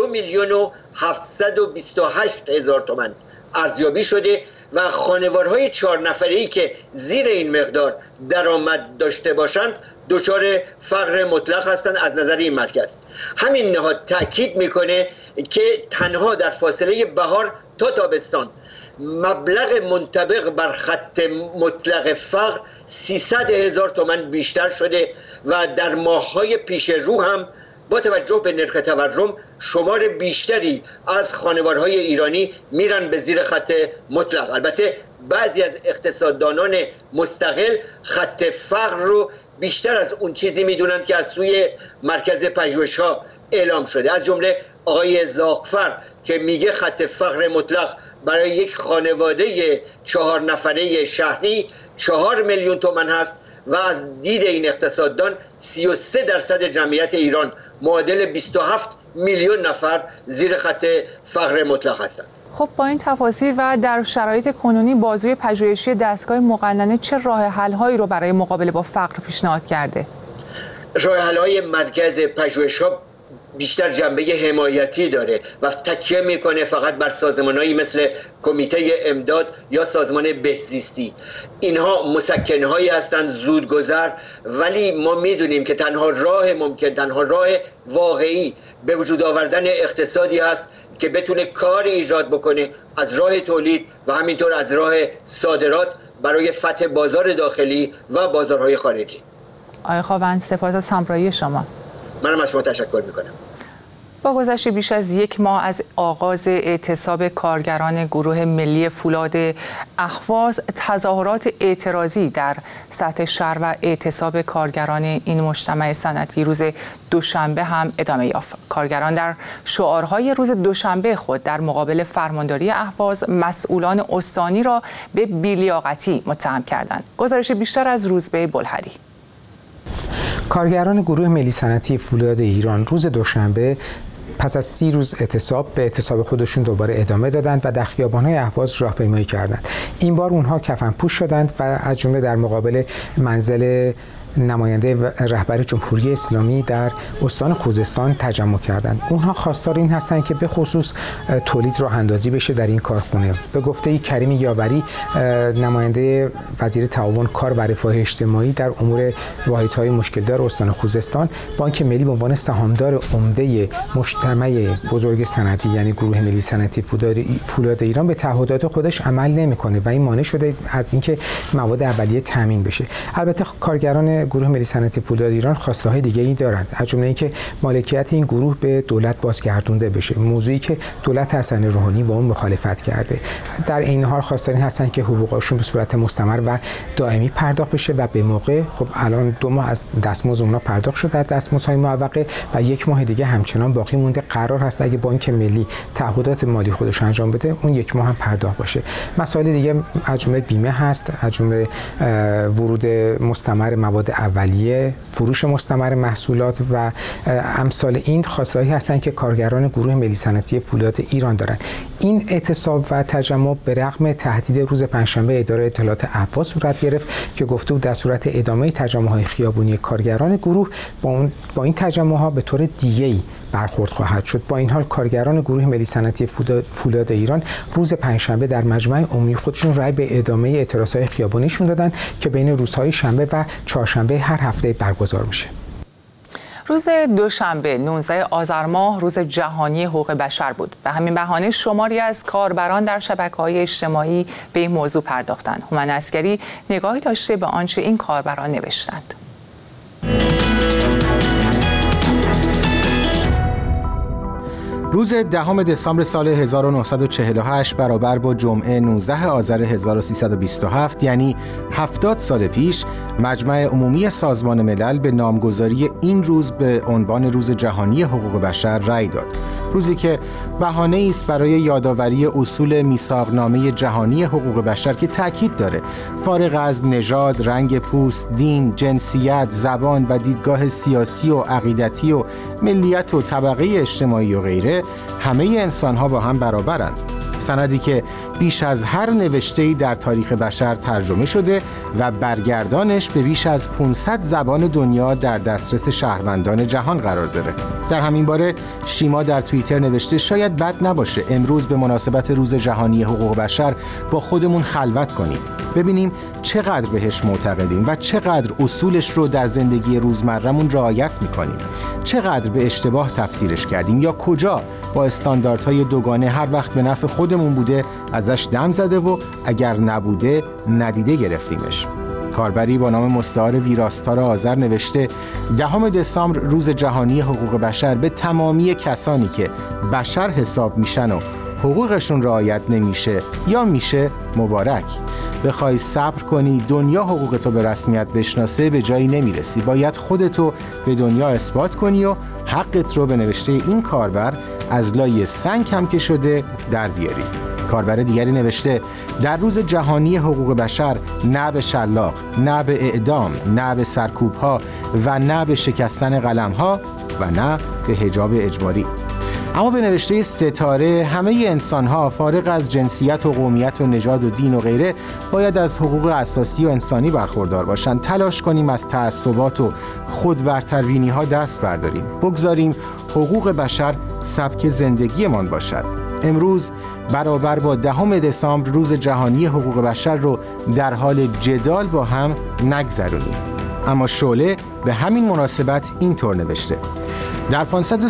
2,728,000 تومان ارزیابی شده و خانوارهای 4 نفری که زیر این مقدار درآمد داشته باشند دچار فقر مطلق هستند از نظر این مرکز. همین نهاد تأکید میکنه که تنها در فاصله بهار تا تابستان مبلغ منطبق بر خط مطلق فقر 300,000 تومان بیشتر شده و در ماه‌های پیش رو هم با توجه به نرخ تورم شمار بیشتری از خانوارهای ایرانی میرن به زیر خط مطلق. البته بعضی از اقتصاددانان مستقل خط فقر رو بیشتر از اون چیزی میدونن که از سوی مرکز پژوهش‌ها اعلام شده، از جمله آقای زاغفر که میگه خط فقر مطلق برای یک خانواده 4 نفره شهری 4 میلیون تومان هست و از دید این اقتصاددان 33% جمعیت ایران معادل 27 میلیون نفر زیر خط فقر مطلق هستند. خب با این تفاصیل و در شرایط کنونی بازوی پژوهشی دستگاه مقننه چه راه حل‌هایی رو برای مقابله با فقر پیشنهاد کرده؟ راه حل‌های مرکز پژوهش‌ها بیشتر جنبه حمایتی داره و تکیه میکنه فقط بر سازمانهایی مثل کمیته امداد یا سازمان بهزیستی. اینها مسکنهایی هستند زودگذر، ولی ما میدونیم که تنها راه ممکن، تنها راه واقعی به وجود آوردن اقتصادی هست که بتونه کاری ایجاد بکنه از راه تولید و همینطور از راه صادرات برای فتح بازار داخلی و بازارهای خارجی. آقای خاوند، سپاس از همراهی شما. منم از شما تشکر میکنم. با گذشت بیش از یک ماه از آغاز اعتصاب کارگران گروه ملی فولاد اهواز، تظاهرات اعتراضی در سطح شهر و اعتصاب کارگران این مجتمع صنعتی روز دوشنبه هم ادامه یافت. کارگران در شعارهای روز دوشنبه خود در مقابل فرمانداری اهواز مسئولان استانی را به بی‌لیاقتی متهم کردند. گزارش بیشتر از روزبه بلهری. کارگران گروه ملی صنعتی فولاد ایران روز دوشنبه پس از 30 روز اعتصاب به اعتصاب خودشون دوباره ادامه دادند و در خیابان‌های اهواز راهپیمایی کردند. این بار اونها کفنپوش شدند و از جمله در مقابل منزل نماینده رهبر جمهوری اسلامی در استان خوزستان تجمع کردند. اونها خواستار این هستند که به خصوص تولید راه اندازی بشه در این کارخونه. به گفته کریم یاوری، نماینده وزیر تعاون کار و رفاه اجتماعی در امور واحدهای مشکلدار استان خوزستان، بانک ملی به عنوان سهامدار عمده مجتمع بزرگ صنعتی یعنی گروه ملی صنعتی فولاد ایران به تعهدات خودش عمل نمیکنه و این مانع شده از اینکه مواد اولیه تامین بشه. البته کارگران گروه ملی صنعتی فولاد ایران خواسته‌های دیگه‌ای دارند، از جمله اینکه مالکیت این گروه به دولت بازگردونده بشه، موضوعی که دولت حسن روحانی با اون مخالفت کرده. در این حال خواستار این هستند که حقوقشون به صورت مستمر و دائمی پرداخت بشه و به موقع. خب الان 2 ماه از دستمزد اونها پرداخت شده از دستمزدهای معوقه و 1 ماه دیگه همچنان باقی مونده. قرار هست اگه بانک ملی تعهدات مالی خودش انجام بده اون 1 ماه هم پرداخت باشه. مسائل دیگه از جمله بیمه هست، از جمله ورود مستمر مواد اولیه، فروش مستمر محصولات و امثال این خواسته‌هایی هستند که کارگران گروه ملی صنعتی فولاد ایران دارند. این اعتصاب و تجمع به رغم تهدید روز پنجشنبه اداره اطلاعات اهواز صورت گرفت که گفته بود در صورت ادامه تجمع‌های خیابانی کارگران گروه با این تجمع‌ها به طور دیگه‌ای برخورد خواهد شد. با این حال کارگران گروه ملی صنعتی فولاد ایران روز پنجشنبه در مجمع عمومی خودشون رأی به ادامه اعتراضهای خیابانیشون دادن که بین روزهای شنبه و چهارشنبه هر هفته برگزار میشه. روز دوشنبه 19 آذر ماه روز جهانی حقوق بشر بود. به همین بهانه شماری از کاربران در شبکه‌های اجتماعی به این موضوع پرداختند. هومن عسگری نگاهی داشته به آنچه این کاربران نوشتند. روز 10 دسامبر سال 1948 برابر با جمعه 19 آذر 1327 یعنی 70 سال پیش مجمع عمومی سازمان ملل به نامگذاری این روز به عنوان روز جهانی حقوق بشر رأی داد. روزی که بهانه‌ای است برای یادآوری اصول میثاقنامه جهانی حقوق بشر که تاکید داره فارغ از نژاد، رنگ پوست، دین، جنسیت، زبان و دیدگاه سیاسی و عقیدتی و ملیت و طبقه اجتماعی و غیره، همه انسان‌ها با هم برابرند. سندی که بیش از هر نوشته‌ای در تاریخ بشر ترجمه شده و برگردانش به بیش از 500 زبان دنیا در دسترس شهروندان جهان قرار داره. در همین باره شیما در توییتر نوشته شاید بد نباشه امروز به مناسبت روز جهانی حقوق بشر با خودمون خلوت کنیم، ببینیم چقدر بهش معتقدیم و چقدر اصولش رو در زندگی روزمره‌مون رعایت می‌کنیم، چقدر به اشتباه تفسیرش کردیم یا کجا با استانداردهای دوگانه هر وقت به نفع خودمون بوده ازش دم زده و اگر نبوده ندیده گرفتیمش. کاربری با نام مستعار ویراستار آذر نوشته 10 دسامبر روز جهانی حقوق بشر به تمامی کسانی که بشر حساب میشن و حقوقشون رعایت نمیشه یا میشه مبارک. بخوای صبر کنی دنیا حقوقتو به رسمیت بشناسه به جایی نمیرسی، باید خودتو به دنیا اثبات کنی و حقت رو به نوشته این کاربر از لای سنگ هم که شده در بیاری. کاربر دیگری نوشته در روز جهانی حقوق بشر نه به شلاق، نه به اعدام، نه به سرکوب‌ها و نه به شکستن قلم‌ها و نه به حجاب اجباری. اما به نوشته ستاره همه انسان‌ها فارغ از جنسیت و قومیت و نژاد و دین و غیره باید از حقوق اساسی و انسانی برخوردار باشند. تلاش کنیم از تعصبات و خودبرتربینی‌ها دست برداریم، بگذاریم حقوق بشر سبک زندگیمان باشد. امروز برابر با 10 دسامبر روز جهانی حقوق بشر رو در حال جدال با هم نگذرونیم. اما شعله به همین مناسبت اینطور نوشته: در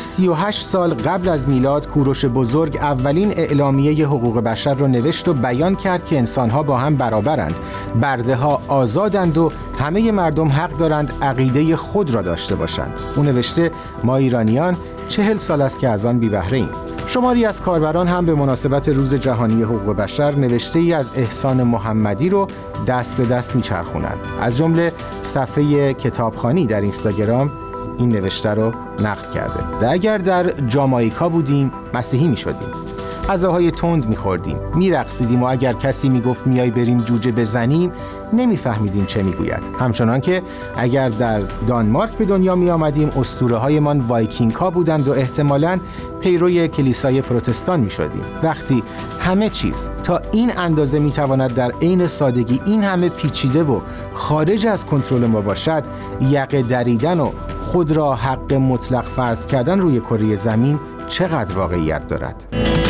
538 سال قبل از میلاد کوروش بزرگ اولین اعلامیه حقوق بشر را نوشت و بیان کرد که انسان‌ها با هم برابرند، برده‌ها آزادند و همه مردم حق دارند عقیده خود را داشته باشند. او نوشته ما ایرانیان 40 سال است که از آن بی بهره ایم. شماری از کاربران هم به مناسبت روز جهانی حقوق بشر نوشته‌ای از احسان محمدی رو دست به دست میچرخونند. از جمله صفحه کتابخوانی در اینستاگرام این نوشته رو نقل کرده: اگر در جامائیکا بودیم مسیحی میشدیم، غذاهای تند میخوردیم، میرقصیدیم و اگر کسی میگفت میای بریم جوجه بزنیم نمیفهمیدیم چه میگوید. همچنان که اگر در دانمارک به دنیا میآمدیم اسطوره‌هایمان وایکینگ ها بودند و احتمالاً پیروی کلیسای پروتستان میشدیم. وقتی همه چیز تا این اندازه میتواند در عین سادگی این همه پیچیده و خارج از کنترل ما باشد، یقه دریدن و خود را حق مطلق فرض کردن روی کره زمین چقدر واقعیت دارد؟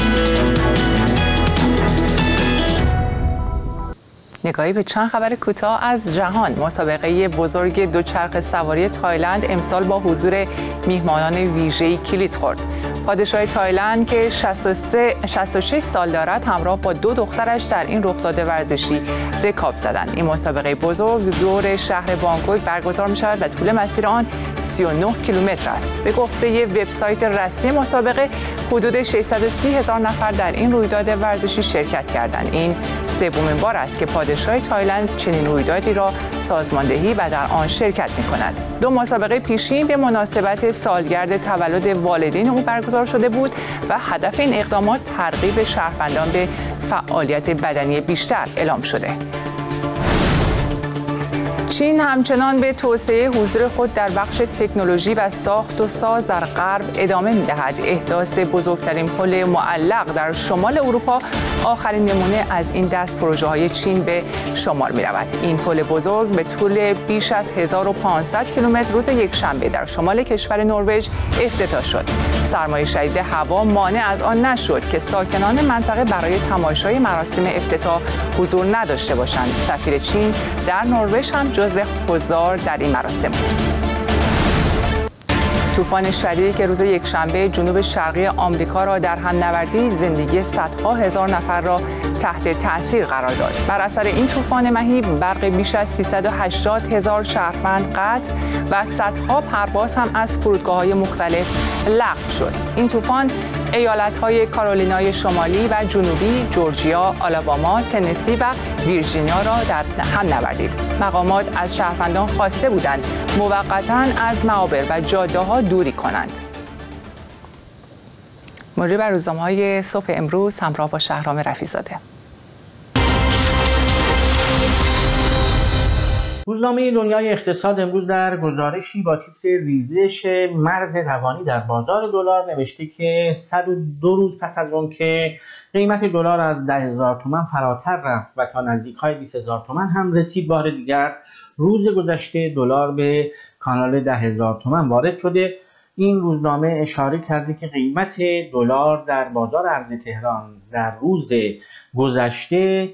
نگاهی به چند خبر کوتاه از جهان. مسابقه بزرگ دوچرخه سواری تایلند امسال با حضور میهمانان ویژه‌ای کلید خورد. پادشاه تایلند که 66 سال دارد همراه با 2 دخترش در این رخداد ورزشی رکاب زدند. این مسابقه بزرگ دور شهر بانکوک برگزار می شود و طول مسیر آن 39 کیلومتر است. به گفته وبسایت رسمی مسابقه حدود 630,000 نفر در این رویداد ورزشی شرکت کردند. این سومین بار است که پادشاه تایلند چنین رویدادی را سازماندهی و در آن شرکت می کند. 2 مسابقه پیشین به مناسبت سالگرد تولد والدین او برگزار شده بود و هدف این اقدامات ترغیب شهروندان به فعالیت بدنی بیشتر اعلام شده. چین همچنان به توسعه حضور خود در بخش تکنولوژی و ساخت و ساز در غرب ادامه می‌دهد. احداث بزرگترین پل معلق در شمال اروپا آخرین نمونه از این دست پروژه‌های چین به شمار می‌رود. این پل بزرگ به طول بیش از 1500 کیلومتر روز یکشنبه در شمال کشور نروژ افتتاح شد. سرمایه شدید هوا مانع از آن نشد که ساکنان منطقه برای تماشای مراسم افتتاح حضور نداشته باشند. سفیر چین در نروژ هم جزو حضار در این مراسم بود. طوفان شدیدی که روز یکشنبه جنوب شرقی آمریکا را در هم نوردی زندگی صدها هزار نفر را تحت تأثیر قرار داد. بر اثر این طوفان مهیب برق بیش از 380,000 شهروند قطع و صدها پرواز هم از فرودگاه‌های مختلف لغو شد. این طوفان ایالت‌های کارولینای شمالی و جنوبی، جورجیا، آلاباما، تنسی و ویرجینیا را در هم نوردید. مقامات از شهروندان خواسته بودند موقتاً از معابر و جاده‌ها دوری کنند. مرور بر روزنامه‌های صبح امروز همراه با شهرام رفیع‌زاده. روزنامه دنیای اقتصاد امروز در گزارشی با تیتر ریزش مرز روانی در بازار دلار نوشته که 102 روز پس از اون که قیمت دلار از 10,000 تومان فراتر رفت و تا نزدیک‌های 20,000 تومان هم رسید، بار دیگر روز گذشته دلار به کانال 10,000 تومان وارد شده. این روزنامه اشاره کرده که قیمت دلار در بازار ارز تهران در روز گذشته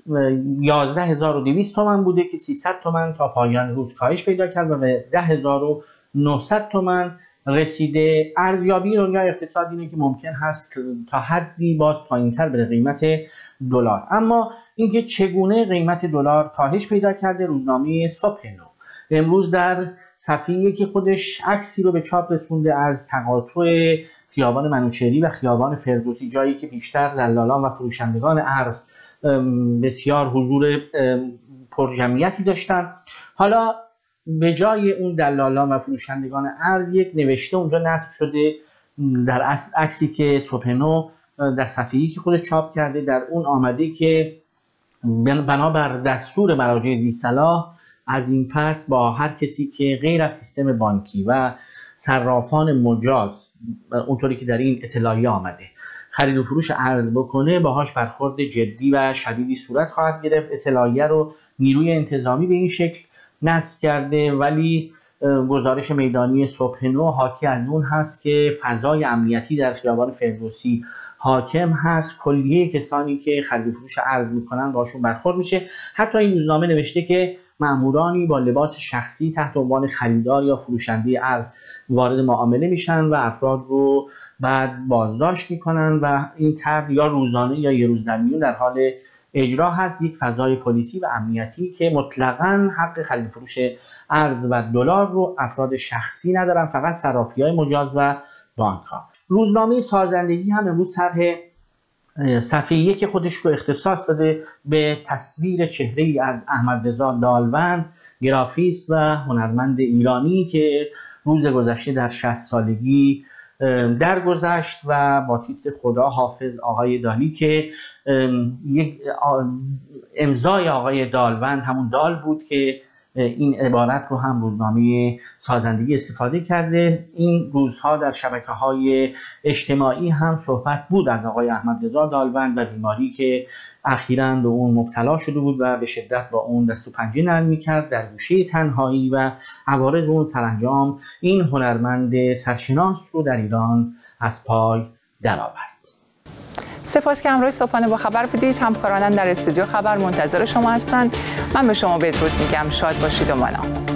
11,200 تومان بوده که 300 تومان تا پایان روز کاهش پیدا کرد و به 10,900 تومان رسیده. ارزیابی دنیای اقتصاد اینه که ممکن هست تا حدی باز پایین‌تر بره قیمت دلار. اما اینکه چگونه قیمت دلار کاهش پیدا کرده، روزنامه صبح نو امروز در صفحه‌ای که خودش عکسی رو به چاپ رسونده از تقاطع خیابان منوچهری و خیابان فردوسی، جایی که بیشتر دلالان و فروشندگان ارز بسیار حضور پرجمعیتی داشتن. حالا به جای اون دلالان و فروشندگان ارز یک نوشته اونجا نصب شده در عکسی که صبح نو در صفحه‌ای که خودش چاپ کرده. در اون آمده که بنابر دستور مراجع ذی صلاح از این پس با هر کسی که غیر از سیستم بانکی و صرافان مجاز، اونطوری که در این اطلاعیه آمده، خرید و فروش ارز بکنه باهاش برخورد جدی و شدیدی صورت خواهد گرفت. اطلاعیه رو نیروی انتظامی به این شکل نصب کرده، ولی گزارش میدانی صبح نو حاکی از اون هست که فضای امنیتی در خیابان فردوسی حاکم هست. کلیه کسانی که خرید و فروش ارز میکنن باشون برخورد میشه. حتی این روزنامه نوشته که مامورانی با لباس شخصی تحت عنوان خریدار یا فروشنده ارز وارد معامله میشن و افراد رو بعد بازداشت میکنن و این طرح یا روزانه یا یه روز در میون در حال اجرا هست. یک فضای پلیسی و امنیتی که مطلقاً حق خرید فروش ارز و دلار رو افراد شخصی ندارن، فقط صرافی‌های مجاز و بانک‌ها. روزنامه سازندگی هم امروز صفحه 1 خودش رو اختصاص داده به تصویر چهره‌ای از احمدرضا دالوند، گرافیست و هنرمند ایرانی که روز گذشته در 60 سالگی درگذشت و با تیتر خدا حافظ آقای دالی که یک امضای آقای دالوند همون دال بود که این عبارت رو هم روزنامه سازندگی استفاده کرده. این روزها در شبکه‌های اجتماعی هم صحبت بود از آقای احمدرضا دالوند و بیماری که اخیراً به اون مبتلا شده بود و به شدت با اون دست و پنجه نرم می‌کرد در گوشه تنهایی و عوارض اون سرانجام این هنرمند سرشناس رو در ایران از پای درآورد. سپاس که همراه صبحانه با خبر بودید. همکارانم در استودیو خبر منتظر شما هستند. من به شما بدرود میگم. شاد باشید و مانا.